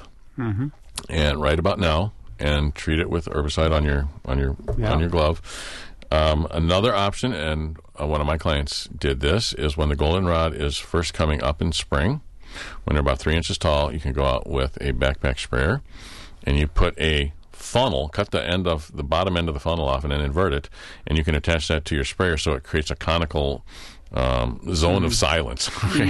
and right about now, and treat it with herbicide on your glove. Another option, and one of my clients did this, is when the goldenrod is first coming up in spring, when they're about 3 inches tall, you can go out with a backpack sprayer, and you put a funnel, cut the bottom end of the funnel off, and then invert it, and you can attach that to your sprayer so it creates a conical zone of silence,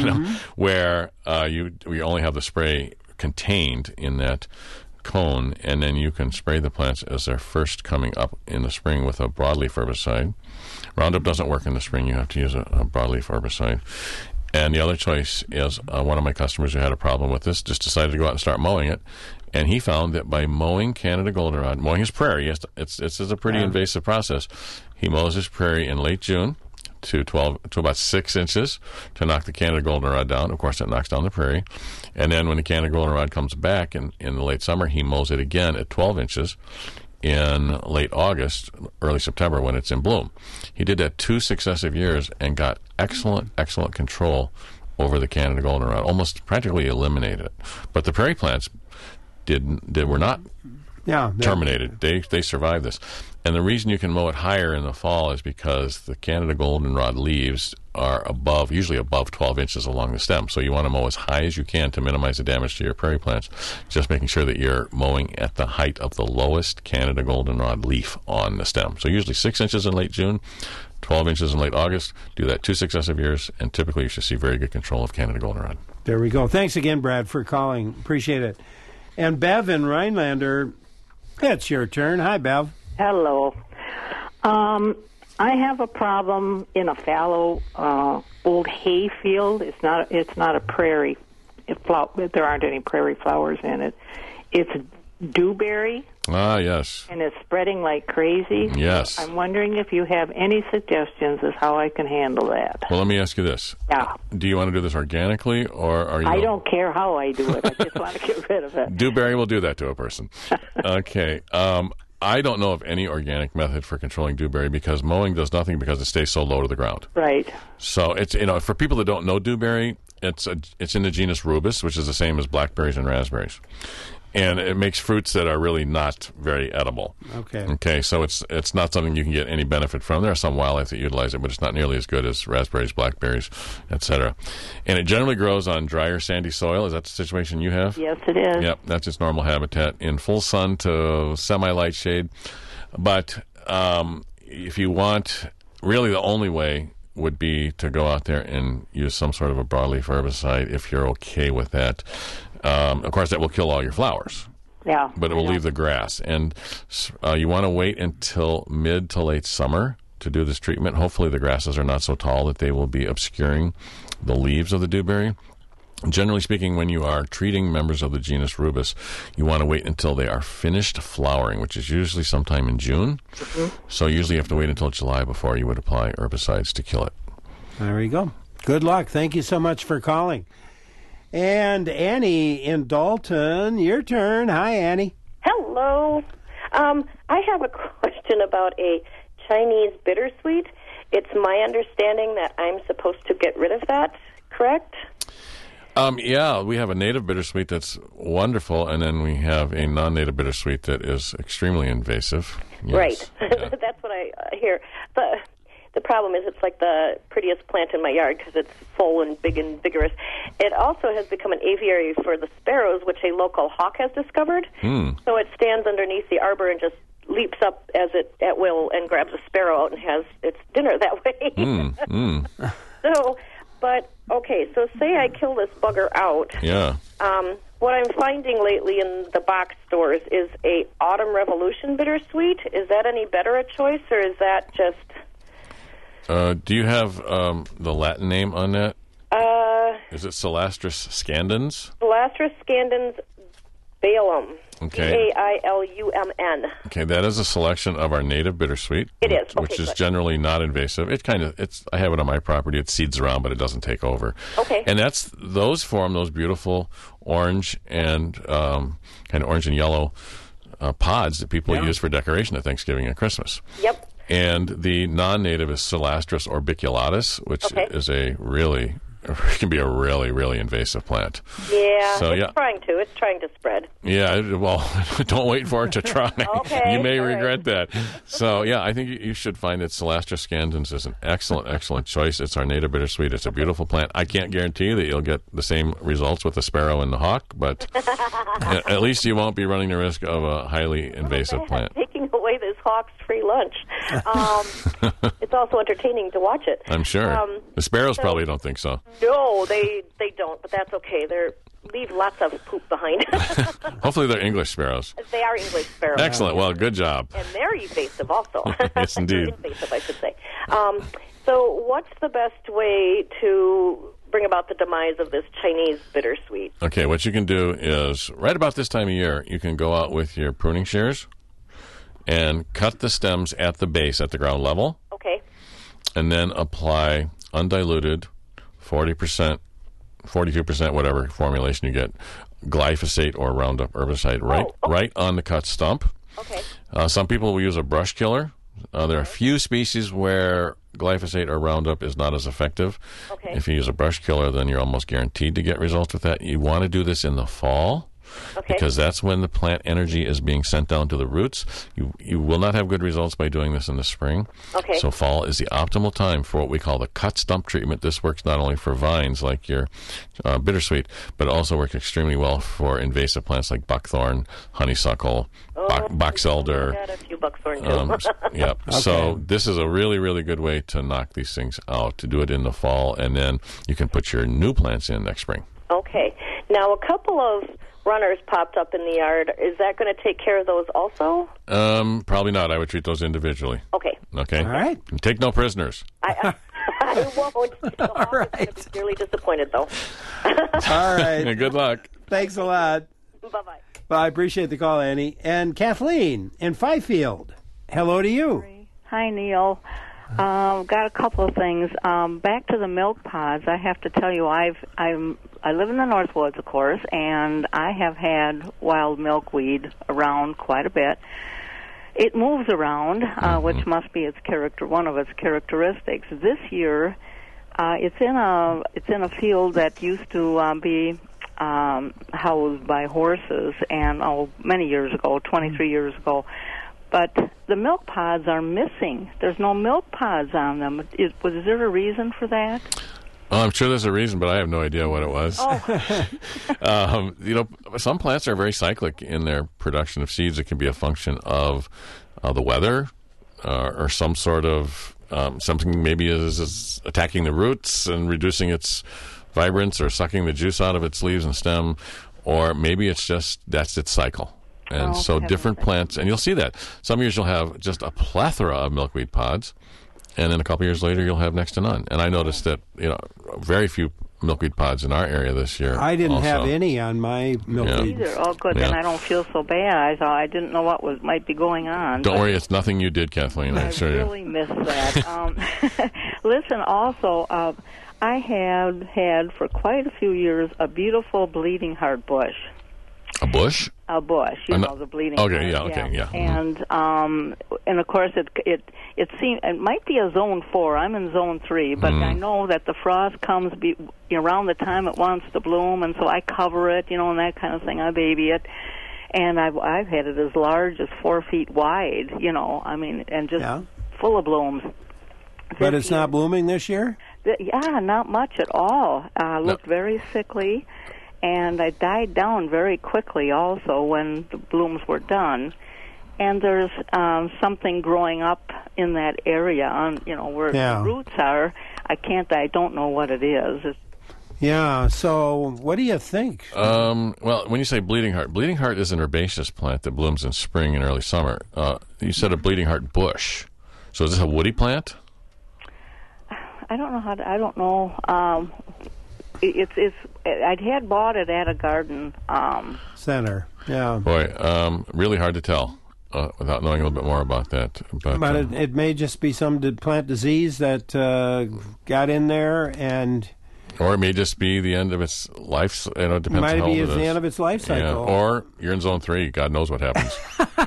where you only have the spray contained in that cone, and then you can spray the plants as they're first coming up in the spring with a broadleaf herbicide. Roundup doesn't work in the spring. You have to use a broadleaf herbicide. And the other choice is one of my customers who had a problem with this just decided to go out and start mowing it, and he found that by mowing Canada goldenrod, mowing his prairie, it's a pretty invasive process. He mows his prairie in late June to about 6 inches to knock the Canada goldenrod down. Of course, that knocks down the prairie. And then when the Canada goldenrod comes back in the late summer, he mows it again at 12 inches in late August, early September when it's in bloom. He did that 2 successive years and got excellent control over the Canada goldenrod, almost practically eliminated it. But the prairie plants were not terminated. They survived this. And the reason you can mow it higher in the fall is because the Canada goldenrod leaves are usually above 12 inches along the stem. So you want to mow as high as you can to minimize the damage to your prairie plants, just making sure that you're mowing at the height of the lowest Canada goldenrod leaf on the stem. So usually 6 inches in late June, 12 inches in late August. Do that 2 successive years, and typically you should see very good control of Canada goldenrod. There we go. Thanks again, Brad, for calling. Appreciate it. And Bev in Rhinelander, it's your turn. Hi, Bev. Hello. I have a problem in a fallow old hay field. It's not a prairie. There aren't any prairie flowers in it. It's dewberry. Ah, yes. And it's spreading like crazy. Yes. I'm wondering if you have any suggestions as how I can handle that. Well, let me ask you this. Yeah. Do you want to do this organically, or are you... I don't care how I do it. I just want to get rid of it. Dewberry will do that to a person. Okay. I don't know of any organic method for controlling dewberry because mowing does nothing because it stays so low to the ground. Right. So it's for people that don't know dewberry, it's in the genus Rubus, which is the same as blackberries and raspberries. And it makes fruits that are really not very edible. Okay, so it's not something you can get any benefit from. There are some wildlife that utilize it, but it's not nearly as good as raspberries, blackberries, etc. And it generally grows on drier, sandy soil. Is that the situation you have? Yes, it is. Yep, that's its normal habitat, in full sun to semi-light shade. But if you want, really the only way would be to go out there and use some sort of a broadleaf herbicide if you're okay with that. Of course, that will kill all your flowers. Yeah. But it will leave the grass. And you want to wait until mid to late summer to do this treatment. Hopefully the grasses are not so tall that they will be obscuring the leaves of the dewberry. Generally speaking, when you are treating members of the genus Rubus, you want to wait until they are finished flowering, which is usually sometime in June. Mm-hmm. So usually you have to wait until July before you would apply herbicides to kill it. There you go. Good luck. Thank you so much for calling. And Annie in Dalton, your turn. Hi, Annie. Hello. I have a question about a Chinese bittersweet. It's my understanding that I'm supposed to get rid of that, correct? Yeah, we have a native bittersweet that's wonderful, and then we have a non-native bittersweet that is extremely invasive. Yes. Right. Yeah. That's what I hear. The problem is it's like the prettiest plant in my yard because it's full and big and vigorous. It also has become an aviary for the sparrows, which a local hawk has discovered. So it stands underneath the arbor and just leaps up at will and grabs a sparrow out and has its dinner that way. So say I kill this bugger out. Yeah. What I'm finding lately in the box stores is a Autumn Revolution bittersweet. Is that any better a choice, or is that just... do you have the Latin name on that? Is it Celastrus scandens? Celastrus scandens bailum. Okay. Bailumn. Okay, that is a selection of our native bittersweet. It is, which is generally not invasive. I have it on my property. It seeds around, but it doesn't take over. Okay. And those form those beautiful orange and kind of orange and yellow pods that people use for decoration at Thanksgiving and Christmas. Yep. And the non-native is Celastrus orbiculatus, which is can be a really, really invasive plant. Yeah, so, it's trying to spread. Yeah, well, don't wait for it to try. Okay, you may regret that. So, yeah, I think you should find that Celastrus scandens is an excellent, excellent choice. It's our native bittersweet. It's a beautiful plant. I can't guarantee you that you'll get the same results with the sparrow and the hawk, but at least you won't be running the risk of a highly invasive plant. Taking away this hawk's free lunch. It's also entertaining to watch it. I'm sure. The sparrows probably don't think so. No, they don't, but that's okay. They leave lots of poop behind. Hopefully they're English sparrows. They are English sparrows. Excellent. Well, good job. And they're evasive also. Yes, indeed. Invasive, I should say. So what's the best way to bring about the demise of this Chinese bittersweet? Okay, what you can do is, right about this time of year, you can go out with your pruning shears and cut the stems at the base, at the ground level. Okay. And then apply undiluted 40%, 42%, whatever formulation you get, glyphosate or Roundup herbicide right on the cut stump. Okay. Some people will use a brush killer. There are a few species where glyphosate or Roundup is not as effective. Okay. If you use a brush killer, then you're almost guaranteed to get results with that. You want to do this in the fall. Okay. Because that's when the plant energy is being sent down to the roots. You will not have good results by doing this in the spring. Okay. So fall is the optimal time for what we call the cut stump treatment. This works not only for vines like your bittersweet, but it also works extremely well for invasive plants like buckthorn, honeysuckle, box elder. I've got a few buckthorn too. Yep. Okay. So this is a really, really good way to knock these things out, to do it in the fall, and then you can put your new plants in next spring. Okay. Now, a couple of runners popped up in the yard. Is that going to take care of those also? Probably not. I would treat those individually. Okay. Okay. All right. And take no prisoners. I won't. All right. I'm really disappointed, though. All right. Good luck. Thanks a lot. Bye-bye. Well, I appreciate the call, Annie. And Kathleen in Fifield. Hello to you. Hi, Neil. Got a couple of things. Back to the milk pods. I have to tell you, I live in the Northwoods, of course, and I have had wild milkweed around quite a bit. It moves around, which must be one of its characteristics. This year, it's in a field that used to be housed by horses, and many years ago, 23 years ago. But the milk pods are missing. There's no milk pods on them. Was there a reason for that? Well, I'm sure there's a reason, but I have no idea what it was. Oh. Some plants are very cyclic in their production of seeds. It can be a function of the weather. or some sort of something maybe is attacking the roots and reducing its vibrance or sucking the juice out of its leaves and stem, or maybe it's just that's its cycle. And so different plants, and you'll see that. Some years you'll have just a plethora of milkweed pods, and then a couple years later you'll have next to none. And I noticed that very few milkweed pods in our area this year. I didn't have any on my milkweed. Either. Oh, good. Then I don't feel so bad. I didn't know what might be going on. Don't worry, it's nothing you did, Kathleen. I assure you. I really missed that. Listen, also, I have had for quite a few years a beautiful bleeding heart bush. A bush? A bush, the bleeding heart. Yeah. And of course it seems it might be a zone 4. I'm in zone 3, but I know that the frost comes around the time it wants to bloom, and so I cover it, and that kind of thing. I baby it, and I've had it as large as 4 feet wide, and just full of blooms. But it's not blooming this year? Yeah, not much at all. Looked very sickly. And I died down very quickly also when the blooms were done. And there's something growing up in that area where the roots are. I don't know what it is. So what do you think? Well, when you say bleeding heart is an herbaceous plant that blooms in spring and early summer. You said a bleeding heart bush. So is this a woody plant? I don't know I don't know. I'd had bought it at a garden center. Yeah. Boy, really hard to tell without knowing a little bit more about that. But it may just be some plant disease that got in there, or it may just be the end of its life. It depends. Might how be old it is. The end of its life cycle. Yeah. Or you're in zone 3. God knows what happens.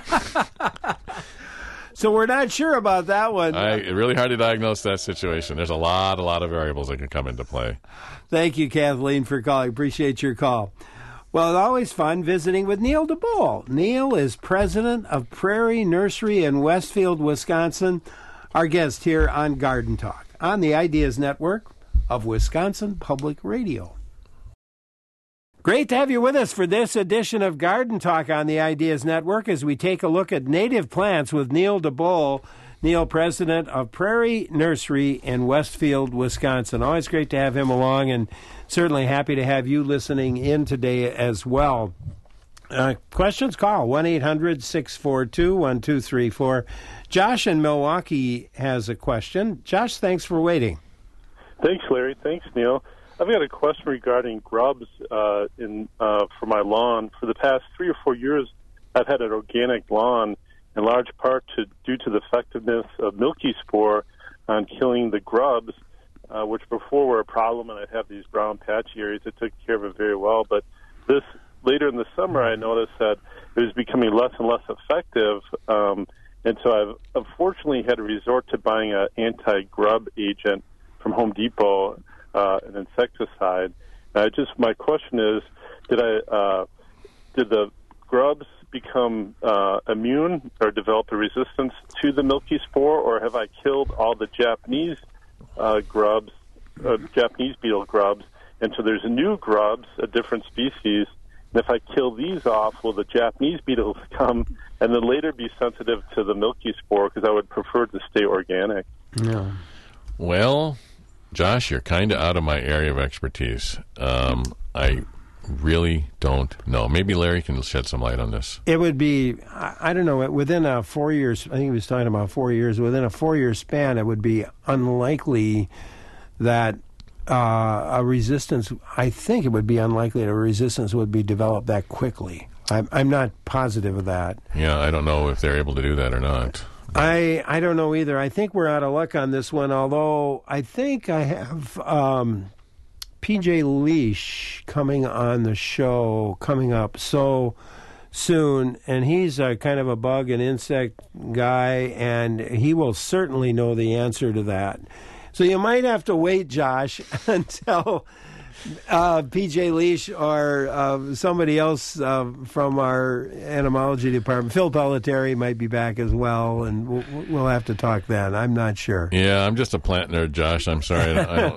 So we're not sure about that one. It's really hard to diagnose that situation. There's a lot of variables that can come into play. Thank you, Kathleen, for calling. Appreciate your call. Well, it's always fun visiting with Neil DeBoll. Neil is president of Prairie Nursery in Westfield, Wisconsin, our guest here on Garden Talk on the Ideas Network of Wisconsin Public Radio. Great to have you with us for this edition of Garden Talk on the Ideas Network as we take a look at native plants with Neil DeBoll. Neil, president of Prairie Nursery in Westfield, Wisconsin. Always great to have him along, and certainly happy to have you listening in today as well. Questions? Call 1-800-642-1234. Josh in Milwaukee has a question. Josh, thanks for waiting. Thanks, Larry. Thanks, Neil. I've got a question regarding grubs for my lawn. For the past 3 or 4 years, I've had an organic lawn, in large part due to the effectiveness of milky spore on killing the grubs, which before were a problem, and I'd have these brown patchy areas. It took care of it very well. But later in the summer, I noticed that it was becoming less and less effective, and so I've unfortunately had to resort to buying an anti-grub agent from Home Depot, an insecticide. My question is, did the grubs become immune or develop a resistance to the milky spore, or have I killed all the Japanese grubs, Japanese beetle grubs, and so there's new grubs, a different species, and if I kill these off, will the Japanese beetles come and then later be sensitive to the milky spore, because I would prefer to stay organic? Yeah. Well, Josh, you're kind of out of my area of expertise. I really don't know. Maybe Larry can shed some light on this. It would be, I don't know, within 4 years, I think he was talking about 4 years, within a 4-year span, it would be unlikely that a resistance, I think it would be unlikely that a resistance would be developed that quickly. I'm not positive of that. Yeah, I don't know if they're able to do that or not. I don't know either. I think we're out of luck on this one, although I think I have P.J. Leash coming on the show coming up so soon, and he's kind of a bug and insect guy, and he will certainly know the answer to that. So you might have to wait, Josh, until PJ Leash or somebody else from our entomology department. Phil Pelletieri might be back as well, and we'll have to talk then. I'm not sure. Yeah, I'm just a plant nerd, Josh. I'm sorry.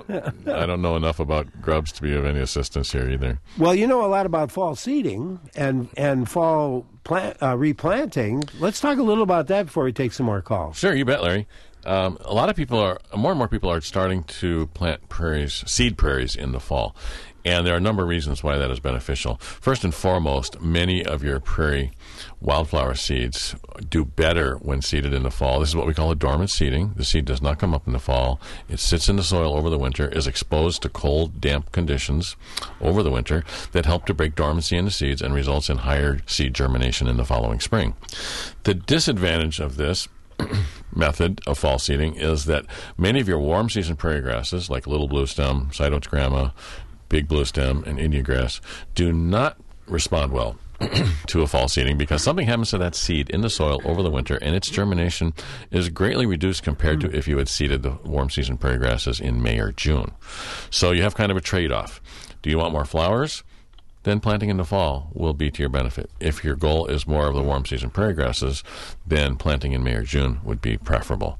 I don't know enough about grubs to be of any assistance here either. Well, you know a lot about fall seeding and fall replanting. Let's talk a little about that before we take some more calls. Sure, you bet, Larry. More and more people are starting to plant seed prairies in the fall. And there are a number of reasons why that is beneficial. First and foremost, many of your prairie wildflower seeds do better when seeded in the fall. This is what we call a dormant seeding. The seed does not come up in the fall. It sits in the soil over the winter, is exposed to cold, damp conditions over the winter that help to break dormancy in the seeds and results in higher seed germination in the following spring. The disadvantage of this method of fall seeding is that many of your warm season prairie grasses, like little bluestem, Cytodes grama, big bluestem, and Indian grass, do not respond well to a fall seeding because something happens to that seed in the soil over the winter, and its germination is greatly reduced compared to if you had seeded the warm season prairie grasses in May or June. So you have kind of a trade-off. Do you want more flowers? Then planting in the fall will be to your benefit. If your goal is more of the warm season prairie grasses, then planting in May or June would be preferable.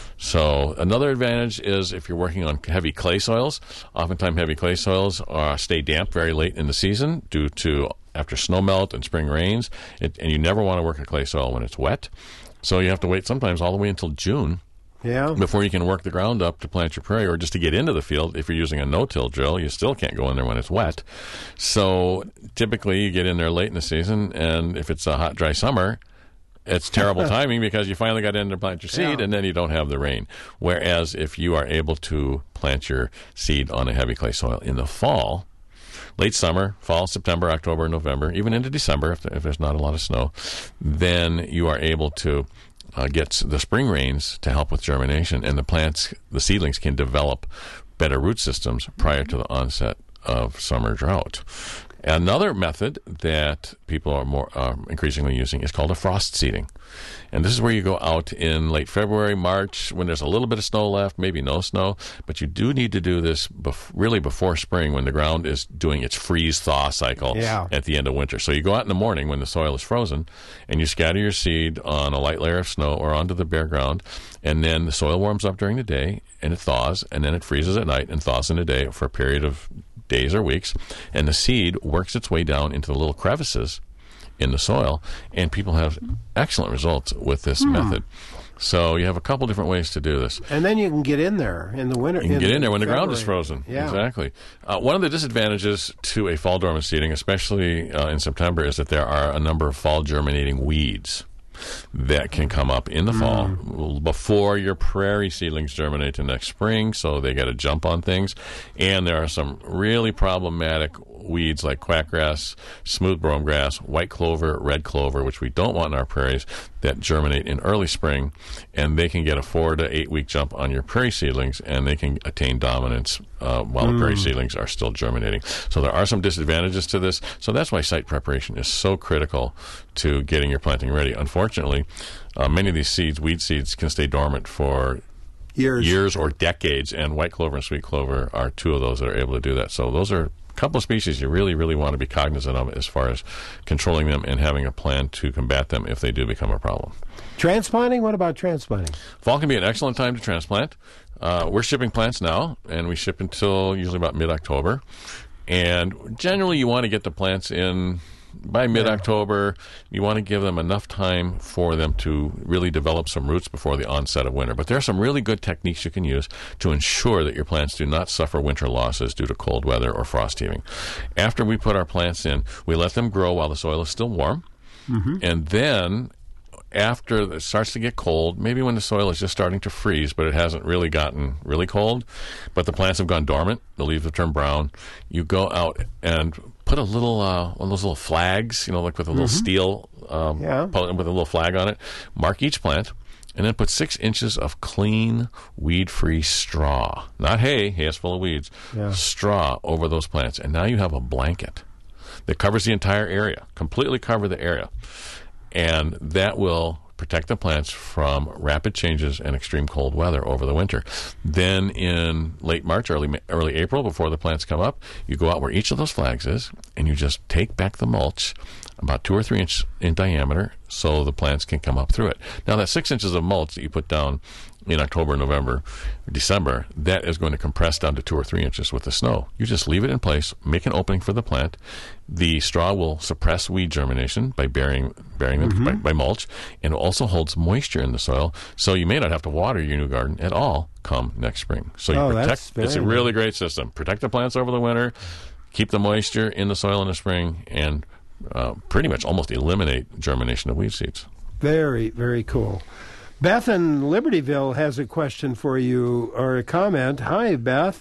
So another advantage is if you're working on heavy clay soils. Oftentimes heavy clay soils stay damp very late in the season due to after snow melt and spring rains, and you never want to work a clay soil when it's wet. So you have to wait sometimes all the way until June before you can work the ground up to plant your prairie, or just to get into the field. If you're using a no-till drill, you still can't go in there when it's wet. So typically you get in there late in the season, and if it's a hot, dry summer, it's terrible timing because you finally got in to plant your seed and then you don't have the rain. Whereas if you are able to plant your seed on a heavy clay soil in the fall, late summer, fall, September, October, November, even into December if there's not a lot of snow, then you are able to get the spring rains to help with germination, and the seedlings can develop better root systems prior to the onset of summer drought. Another method that people are more increasingly using is called a frost seeding. And this is where you go out in late February, March, when there's a little bit of snow left, maybe no snow, but you do need to do this really before spring when the ground is doing its freeze-thaw cycle at the end of winter. So you go out in the morning when the soil is frozen, and you scatter your seed on a light layer of snow or onto the bare ground, and then the soil warms up during the day, and it thaws, and then it freezes at night and thaws in the day for a period of days or weeks, and the seed works its way down into the little crevices in the soil, and people have excellent results with this method. So you have a couple different ways to do this. And then you can get in there in the winter. You can get in there when the ground is frozen. Yeah. Exactly. One of the disadvantages to a fall dormant seeding, especially in September, is that there are a number of fall germinating weeds that can come up in the fall before your prairie seedlings germinate the next spring, so they get a jump on things. And there are some really problematic weeds like quackgrass, smooth brome grass, white clover, red clover, which we don't want in our prairies, that germinate in early spring, and they can get a 4 to 8 week jump on your prairie seedlings, and they can attain dominance while the prairie seedlings are still germinating. So there are some disadvantages to this. So that's why site preparation is so critical to getting your planting ready. Unfortunately, many of these seeds, weed seeds, can stay dormant for years or decades, and white clover and sweet clover are two of those that are able to do that. So those are couple of species you really, really want to be cognizant of as far as controlling them and having a plan to combat them if they do become a problem. Transplanting? What about transplanting? Fall can be an excellent time to transplant. We're shipping plants now, and we ship until usually about mid-October. And generally you want to get the plants in by mid-October. You want to give them enough time for them to really develop some roots before the onset of winter. But there are some really good techniques you can use to ensure that your plants do not suffer winter losses due to cold weather or frost heaving. After we put our plants in, we let them grow while the soil is still warm. And then after it starts to get cold, maybe when the soil is just starting to freeze, but it hasn't really gotten really cold, but the plants have gone dormant, the leaves have turned brown, you go out and put a little, one of those little flags, like with a little steel, with a little flag on it, mark each plant, and then put 6 inches of clean, weed-free straw. Not hay, hay is full of weeds, straw over those plants. And now you have a blanket that covers the entire area, completely cover the area. And that will protect the plants from rapid changes and extreme cold weather over the winter. Then in late March, early April, before the plants come up, you go out where each of those flags is, and you just take back the mulch about 2 or 3 inches in diameter so the plants can come up through it. Now, that 6 inches of mulch that you put down in October, November, December, that is going to compress down to 2 or 3 inches with the snow. You just leave it in place, make an opening for the plant. The straw will suppress weed germination by burying them by mulch, and it also holds moisture in the soil, so you may not have to water your new garden at all come next spring. So you protect. It's a really great system. Protect the plants over the winter, keep the moisture in the soil in the spring, and pretty much almost eliminate germination of weed seeds. Very, very cool. Beth in Libertyville has a question for you, or a comment. Hi, Beth.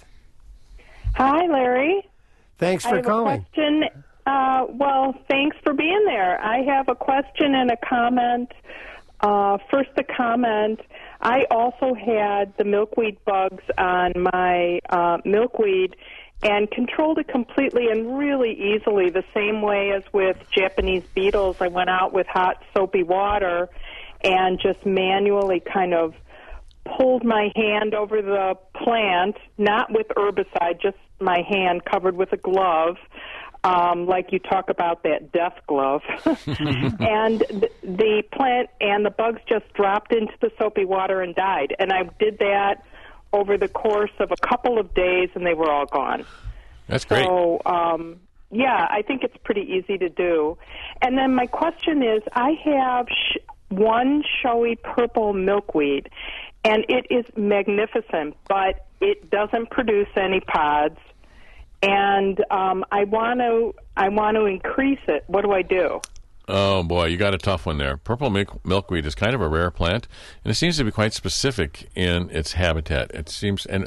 Hi, Larry. Thanks for calling. I have a question. Well, thanks for being there. I have a question and a comment. First, the comment. I also had the milkweed bugs on my milkweed and controlled it completely and really easily, the same way as with Japanese beetles. I went out with hot, soapy water and just manually kind of pulled my hand over the plant, not with herbicide, just my hand covered with a glove, like you talk about that death glove. And the plant and the bugs just dropped into the soapy water and died. And I did that over the course of a couple of days, and they were all gone. That's great. So, yeah, I think it's pretty easy to do. And then my question is, I have one showy purple milkweed, and it is magnificent, but it doesn't produce any pods. And I want to increase it. What do I do? Oh, boy, you got a tough one there. Purple milkweed is kind of a rare plant, and it seems to be quite specific in its habitat. It seems, and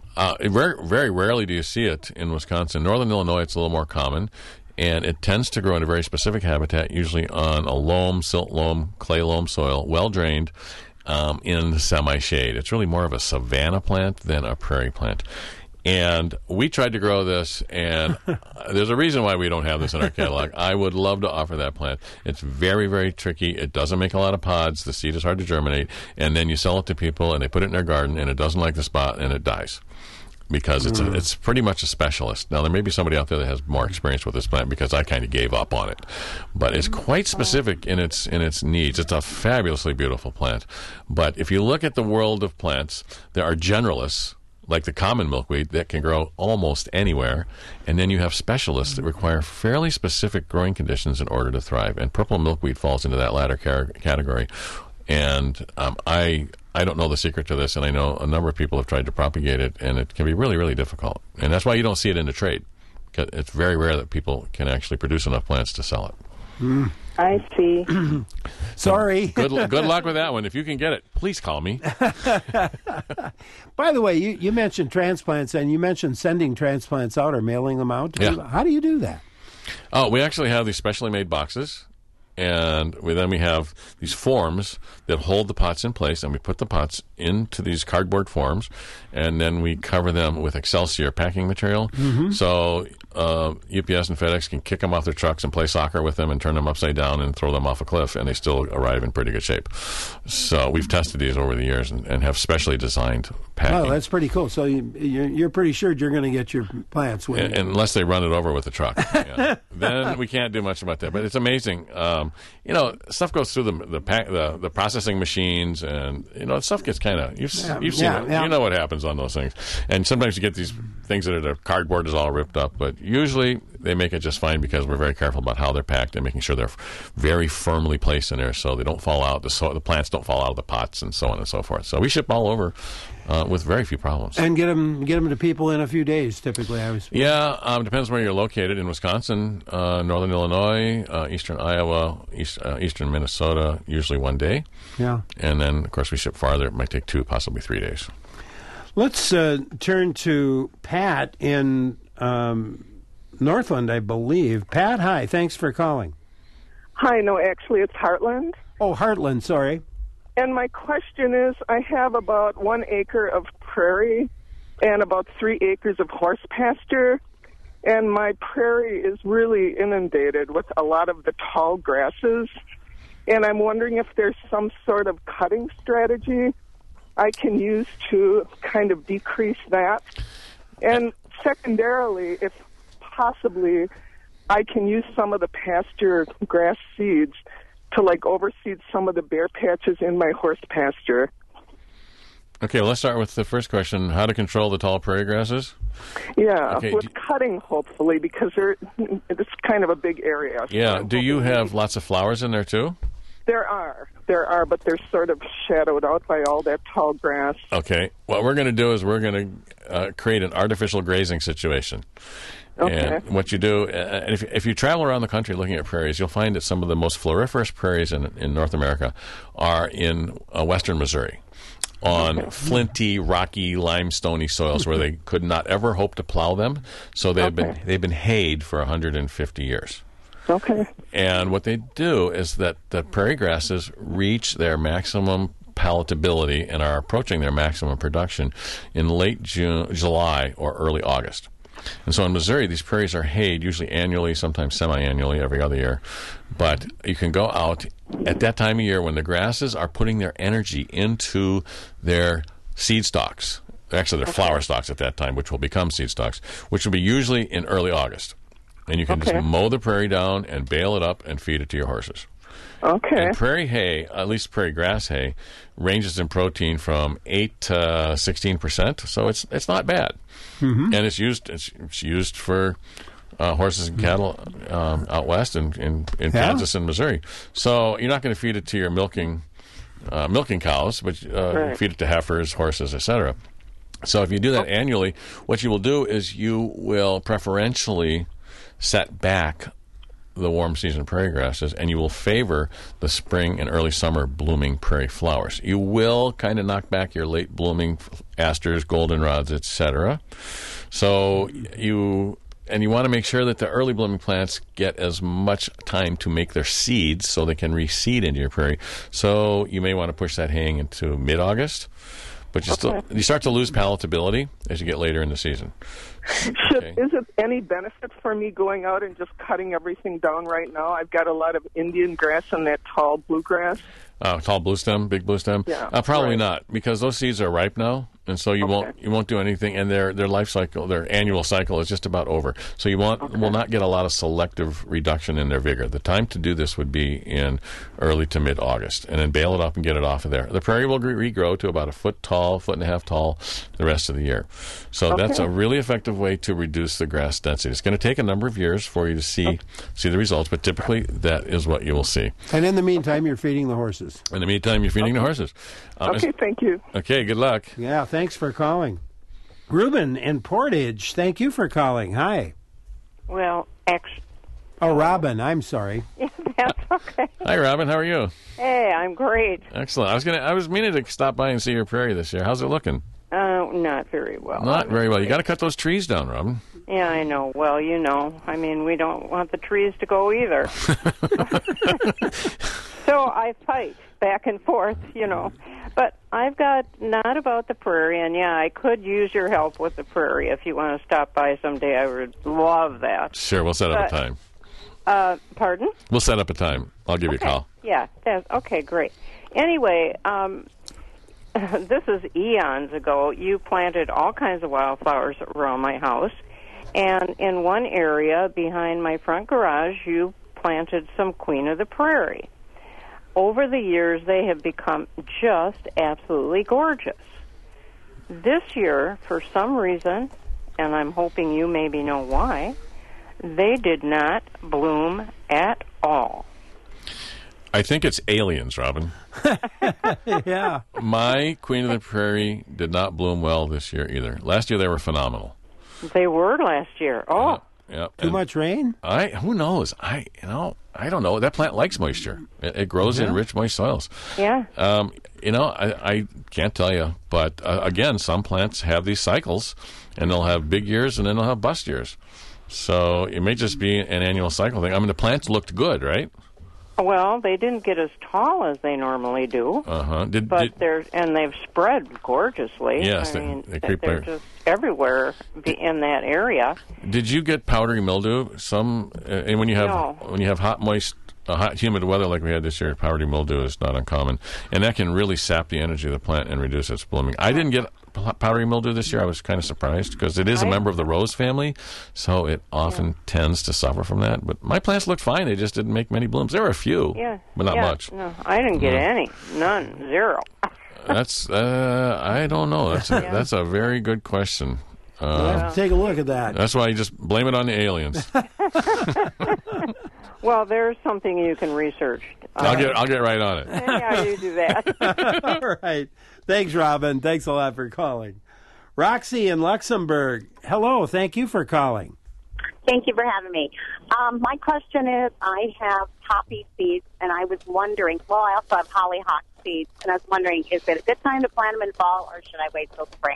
very rarely do you see it in Wisconsin. Northern Illinois, it's a little more common, and it tends to grow in a very specific habitat, usually on a loam, silt loam, clay loam soil, well-drained, in semi-shade. It's really more of a savanna plant than a prairie plant. And we tried to grow this, and there's a reason why we don't have this in our catalog. I would love to offer that plant. It's very, very tricky. It doesn't make a lot of pods. The seed is hard to germinate. And then you sell it to people, and they put it in their garden, and it doesn't like the spot, and it dies. Because it's pretty much a specialist. Now, there may be somebody out there that has more experience with this plant, because I kind of gave up on it. But it's quite specific in its needs. It's a fabulously beautiful plant. But if you look at the world of plants, there are generalists, like the common milkweed, that can grow almost anywhere. And then you have specialists that require fairly specific growing conditions in order to thrive. And purple milkweed falls into that latter category. And I don't know the secret to this, and I know a number of people have tried to propagate it, and it can be really, really difficult. And that's why you don't see it in the trade. Because it's very rare that people can actually produce enough plants to sell it. I see. Sorry. Good luck with that one. If you can get it, please call me. By the way, you mentioned transplants, and you mentioned sending transplants out or mailing them out. How do you do that? Oh, we actually have these specially made boxes. And then we have these forms that hold the pots in place, and we put the pots into these cardboard forms, and then we cover them with Excelsior packing material. Mm-hmm. So UPS and FedEx can kick them off their trucks and play soccer with them and turn them upside down and throw them off a cliff, and they still arrive in pretty good shape. So we've tested these over the years and have specially designed packing. Oh, that's pretty cool. So you're pretty sure you're going to get your plants with unless they run it over with the truck. Yeah. Then we can't do much about that. But it's amazing. Stuff goes through the processing machines, and stuff gets kind of you've seen it. You know what happens on those things. And sometimes you get these things that the cardboard is all ripped up, but usually they make it just fine because we're very careful about how they're packed and making sure they're very firmly placed in there so they don't fall out. The plants don't fall out of the pots and so on and so forth. So we ship all over with very few problems. And get them to people in a few days, typically, I was. Yeah, depends where you're located. In Wisconsin, northern Illinois, eastern Iowa, eastern Minnesota, usually 1 day. Yeah. And then, of course, we ship farther. It might take 2, possibly 3 days. Let's turn to Pat in Northland, I believe. Pat, hi. Thanks for calling. Hi. No, actually, it's Heartland. Oh, Heartland. Sorry. And my question is, I have about 1 acre of prairie and about 3 acres of horse pasture, and my prairie is really inundated with a lot of the tall grasses. and I'm wondering if there's some sort of cutting strategy I can use to kind of decrease that. And secondarily, if possibly, I can use some of the pasture grass seeds to like overseed some of the bare patches in my horse pasture. Okay, well, let's start with the first question, how to control the tall prairie grasses? Yeah, Okay, with cutting, hopefully, because it's kind of a big area. Yeah, do you have lots of flowers in there, too? There are, but they're sort of shadowed out by all that tall grass. Okay, what we're going to do is we're going to create an artificial grazing situation. Okay. And what you do, and if you travel around the country looking at prairies, you'll find that some of the most floriferous prairies in North America are in western Missouri, on flinty, rocky, limestoney soils where they could not ever hope to plow them. So they've been hayed for 150 years. Okay. And what they do is that the prairie grasses reach their maximum palatability and are approaching their maximum production in late July or early August. And so in Missouri, these prairies are hayed, usually annually, sometimes semi-annually, every other year. But you can go out at that time of year when the grasses are putting their energy into their seed stalks. Actually, they're flower stalks at that time, which will become seed stalks, which will be usually in early August. And you can just mow the prairie down and bale it up and feed it to your horses. Okay. And prairie hay, at least prairie grass hay, ranges in protein from 8 to 16%, so it's not bad. Mm-hmm. And it's used for horses and cattle out west in Kansas and Missouri. So you're not going to feed it to your milking cows, but feed it to heifers, horses, etc. So if you do that annually, what you will do is you will preferentially set back the warm season prairie grasses, and you will favor the spring and early summer blooming prairie flowers. You will kind of knock back your late blooming asters, goldenrods, etc. So you want to make sure that the early blooming plants get as much time to make their seeds so they can reseed into your prairie. So you may want to push that haying into mid-August. But you start to lose palatability as you get later in the season. Is it any benefit for me going out and just cutting everything down right now? I've got a lot of Indian grass and that tall bluegrass. Tall blue stem, big blue stem? Yeah, probably not, because those seeds are ripe now, and so you won't do anything, and their life cycle, their annual cycle is just about over. So you will not get a lot of selective reduction in their vigor. The time to do this would be in early to mid-August, and then bale it up and get it off of there. The prairie will regrow to about a foot tall, foot and a half tall the rest of the year. So that's a really effective way to reduce the grass density. It's going to take a number of years for you to see the results, but typically that is what you will see. And in the meantime, you're feeding the horses. In the meantime, you're feeding the horses. Thank you. Okay, good luck. Yeah, thanks for calling. Ruben in Portage, thank you for calling. Hi. Well, actually... Oh, Robin, I'm sorry. Yeah, that's okay. Hi, Robin, how are you? Hey, I'm great. Excellent. I was meaning to stop by and see your prairie this year. How's it looking? Not very well. Not very well. You got to cut those trees down, Robin. Yeah, I know. Well, I mean, we don't want the trees to go either. So I fight back and forth, But I've got not about the prairie, and I could use your help with the prairie. If you want to stop by someday, I would love that. Sure, we'll set up a time. Pardon? We'll set up a time. I'll give you a call. Yeah, okay, great. Anyway, this is eons ago. You planted all kinds of wildflowers around my house, and in one area behind my front garage, you planted some Queen of the Prairie. Over the years, they have become just absolutely gorgeous. This year, for some reason, and I'm hoping you maybe know why, they did not bloom at all. I think it's aliens, Robin. Yeah. My Queen of the Prairie did not bloom well this year either. Last year they were phenomenal. They were last year. Oh. Yeah. Too much rain? Who knows? I don't know. That plant likes moisture. It grows in rich, moist soils. Yeah. I can't tell you, but again, some plants have these cycles, and they'll have big years, and then they'll have bust years. So it may just be an annual cycle thing. I mean, the plants looked good, right? Well, they didn't get as tall as they normally do. They've spread gorgeously. Yes, they're just everywhere in that area. Did you get powdery mildew? And when you have hot, moist hot, humid weather like we had this year, powdery mildew is not uncommon, and that can really sap the energy of the plant and reduce its blooming. I didn't get powdery mildew this year. I was kind of surprised because it is a member of the rose family, so it often tends to suffer from that. But my plants looked fine. They just didn't make many blooms. There were a few, but not much. No, I didn't get any. None. Zero. That's I don't know. That's a very good question. We'll have to take a look at that. That's why you just blame it on the aliens. Well, there's something you can research. I'll get right on it. Yeah, you do that. All right. Thanks, Robin. Thanks a lot for calling. Roxy in Luxembourg. Hello. Thank you for calling. Thank you for having me. My question is, I have poppy seeds, and I was wondering, I also have hollyhock seeds, and I was wondering, is it a good time to plant them in fall, or should I wait till spring?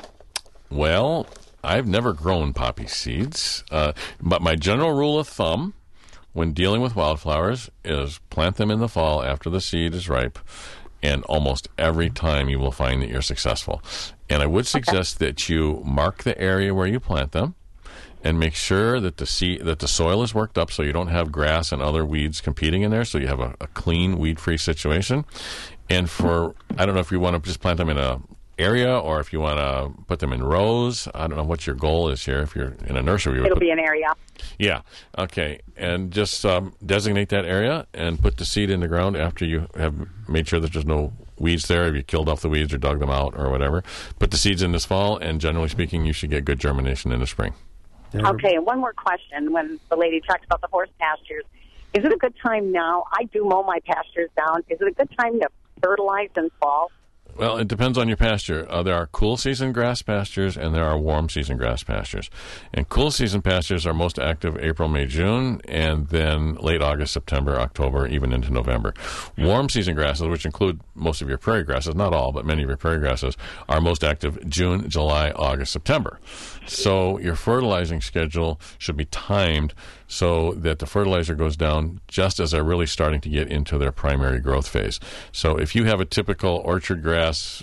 Well, I've never grown poppy seeds, but my general rule of thumb when dealing with wildflowers is plant them in the fall after the seed is ripe, and almost every time you will find that you're successful. And I would suggest that you mark the area where you plant them and make sure that the soil is worked up so you don't have grass and other weeds competing in there, so you have a clean, weed-free situation. And I don't know if you want to just plant them in a area or if you want to put them in rows. I don't know what your goal is here. If you're in a nursery, it'll be an area. Yeah. Okay. And just designate that area and put the seed in the ground after you have made sure that there's no weeds there. If you killed off the weeds or dug them out or whatever, put the seeds in this fall, and generally speaking, you should get good germination in the spring. Okay. And one more question. When the lady talked about the horse pastures, is it a good time now? I do mow my pastures down. Is it a good time to fertilize in fall? Well, it depends on your pasture. There are cool season grass pastures and there are warm season grass pastures. And cool season pastures are most active April, May, June, and then late August, September, October, even into November. Warm season grasses, which include most of your prairie grasses, not all, but many of your prairie grasses, are most active June, July, August, September. So your fertilizing schedule should be timed so that the fertilizer goes down just as they're really starting to get into their primary growth phase. So if you have a typical orchard grass,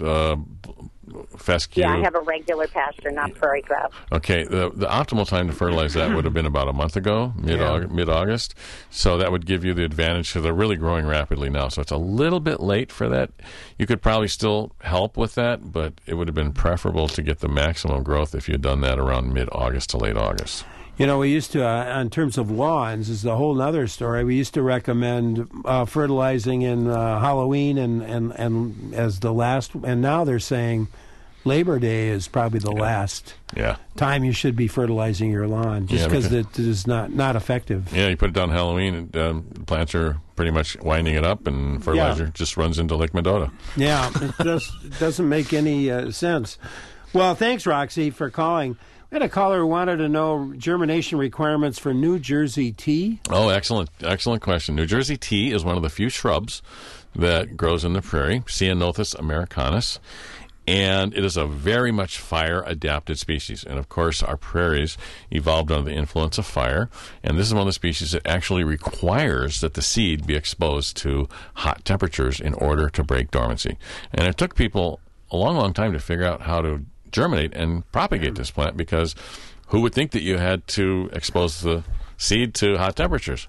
fescue... Yeah, I have a regular pasture, not prairie grass. Okay, the optimal time to fertilize that would have been about a month ago, mid-August. So that would give you the advantage because they're really growing rapidly now. So it's a little bit late for that. You could probably still help with that, but it would have been preferable to get the maximum growth if you had done that around mid-August to late August. You know, we used to, in terms of lawns, is a whole other story. We used to recommend fertilizing in Halloween and as the last, and now they're saying Labor Day is probably the last time you should be fertilizing your lawn, just because it is not effective. Yeah, you put it down Halloween, and plants are pretty much winding it up, and fertilizer just runs into Lake Mendota. Yeah, it just doesn't make any sense. Well, thanks, Roxy, for calling. We had a caller who wanted to know germination requirements for New Jersey tea. Oh, excellent question. New Jersey tea is one of the few shrubs that grows in the prairie, Ceanothus americanus, and it is a very much fire-adapted species. And, of course, our prairies evolved under the influence of fire, and this is one of the species that actually requires that the seed be exposed to hot temperatures in order to break dormancy. And it took people a long, long time to figure out how to germinate and propagate this plant, because who would think that you had to expose the seed to hot temperatures?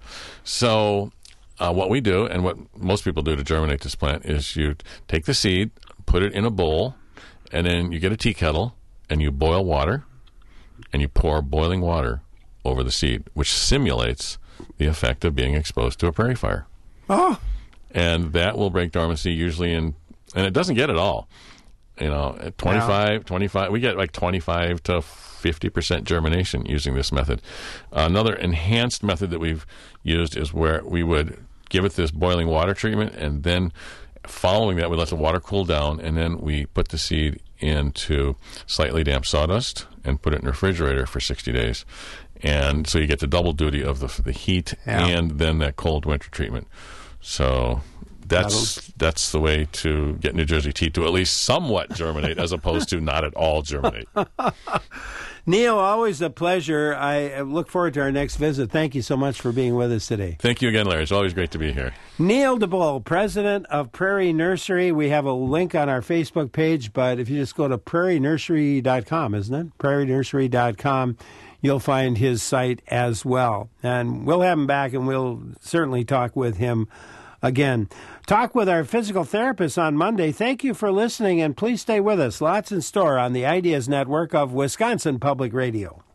So what we do, and what most people do to germinate this plant, is you take the seed, put it in a bowl, and then you get a tea kettle and you boil water, and you pour boiling water over the seed, which simulates the effect of being exposed to a prairie fire. Oh. And that will break dormancy usually and it doesn't get it all. You know, at 25, we get like 25 to 50% germination using this method. Another enhanced method that we've used is where we would give it this boiling water treatment, and then following that, we let the water cool down, and then we put the seed into slightly damp sawdust and put it in the refrigerator for 60 days. And so you get the double duty of the heat and then that cold winter treatment. So that's the way to get New Jersey tea to at least somewhat germinate, as opposed to not at all germinate. Neil, always a pleasure. I look forward to our next visit. Thank you so much for being with us today. Thank you again, Larry. It's always great to be here. Neil DeBull, president of Prairie Nursery. We have a link on our Facebook page, but if you just go to prairienursery.com, isn't it? prairienursery.com, you'll find his site as well. And we'll have him back, and we'll certainly talk with him again. Talk with our physical therapist on Monday. Thank you for listening, and please stay with us. Lots in store on the Ideas Network of Wisconsin Public Radio.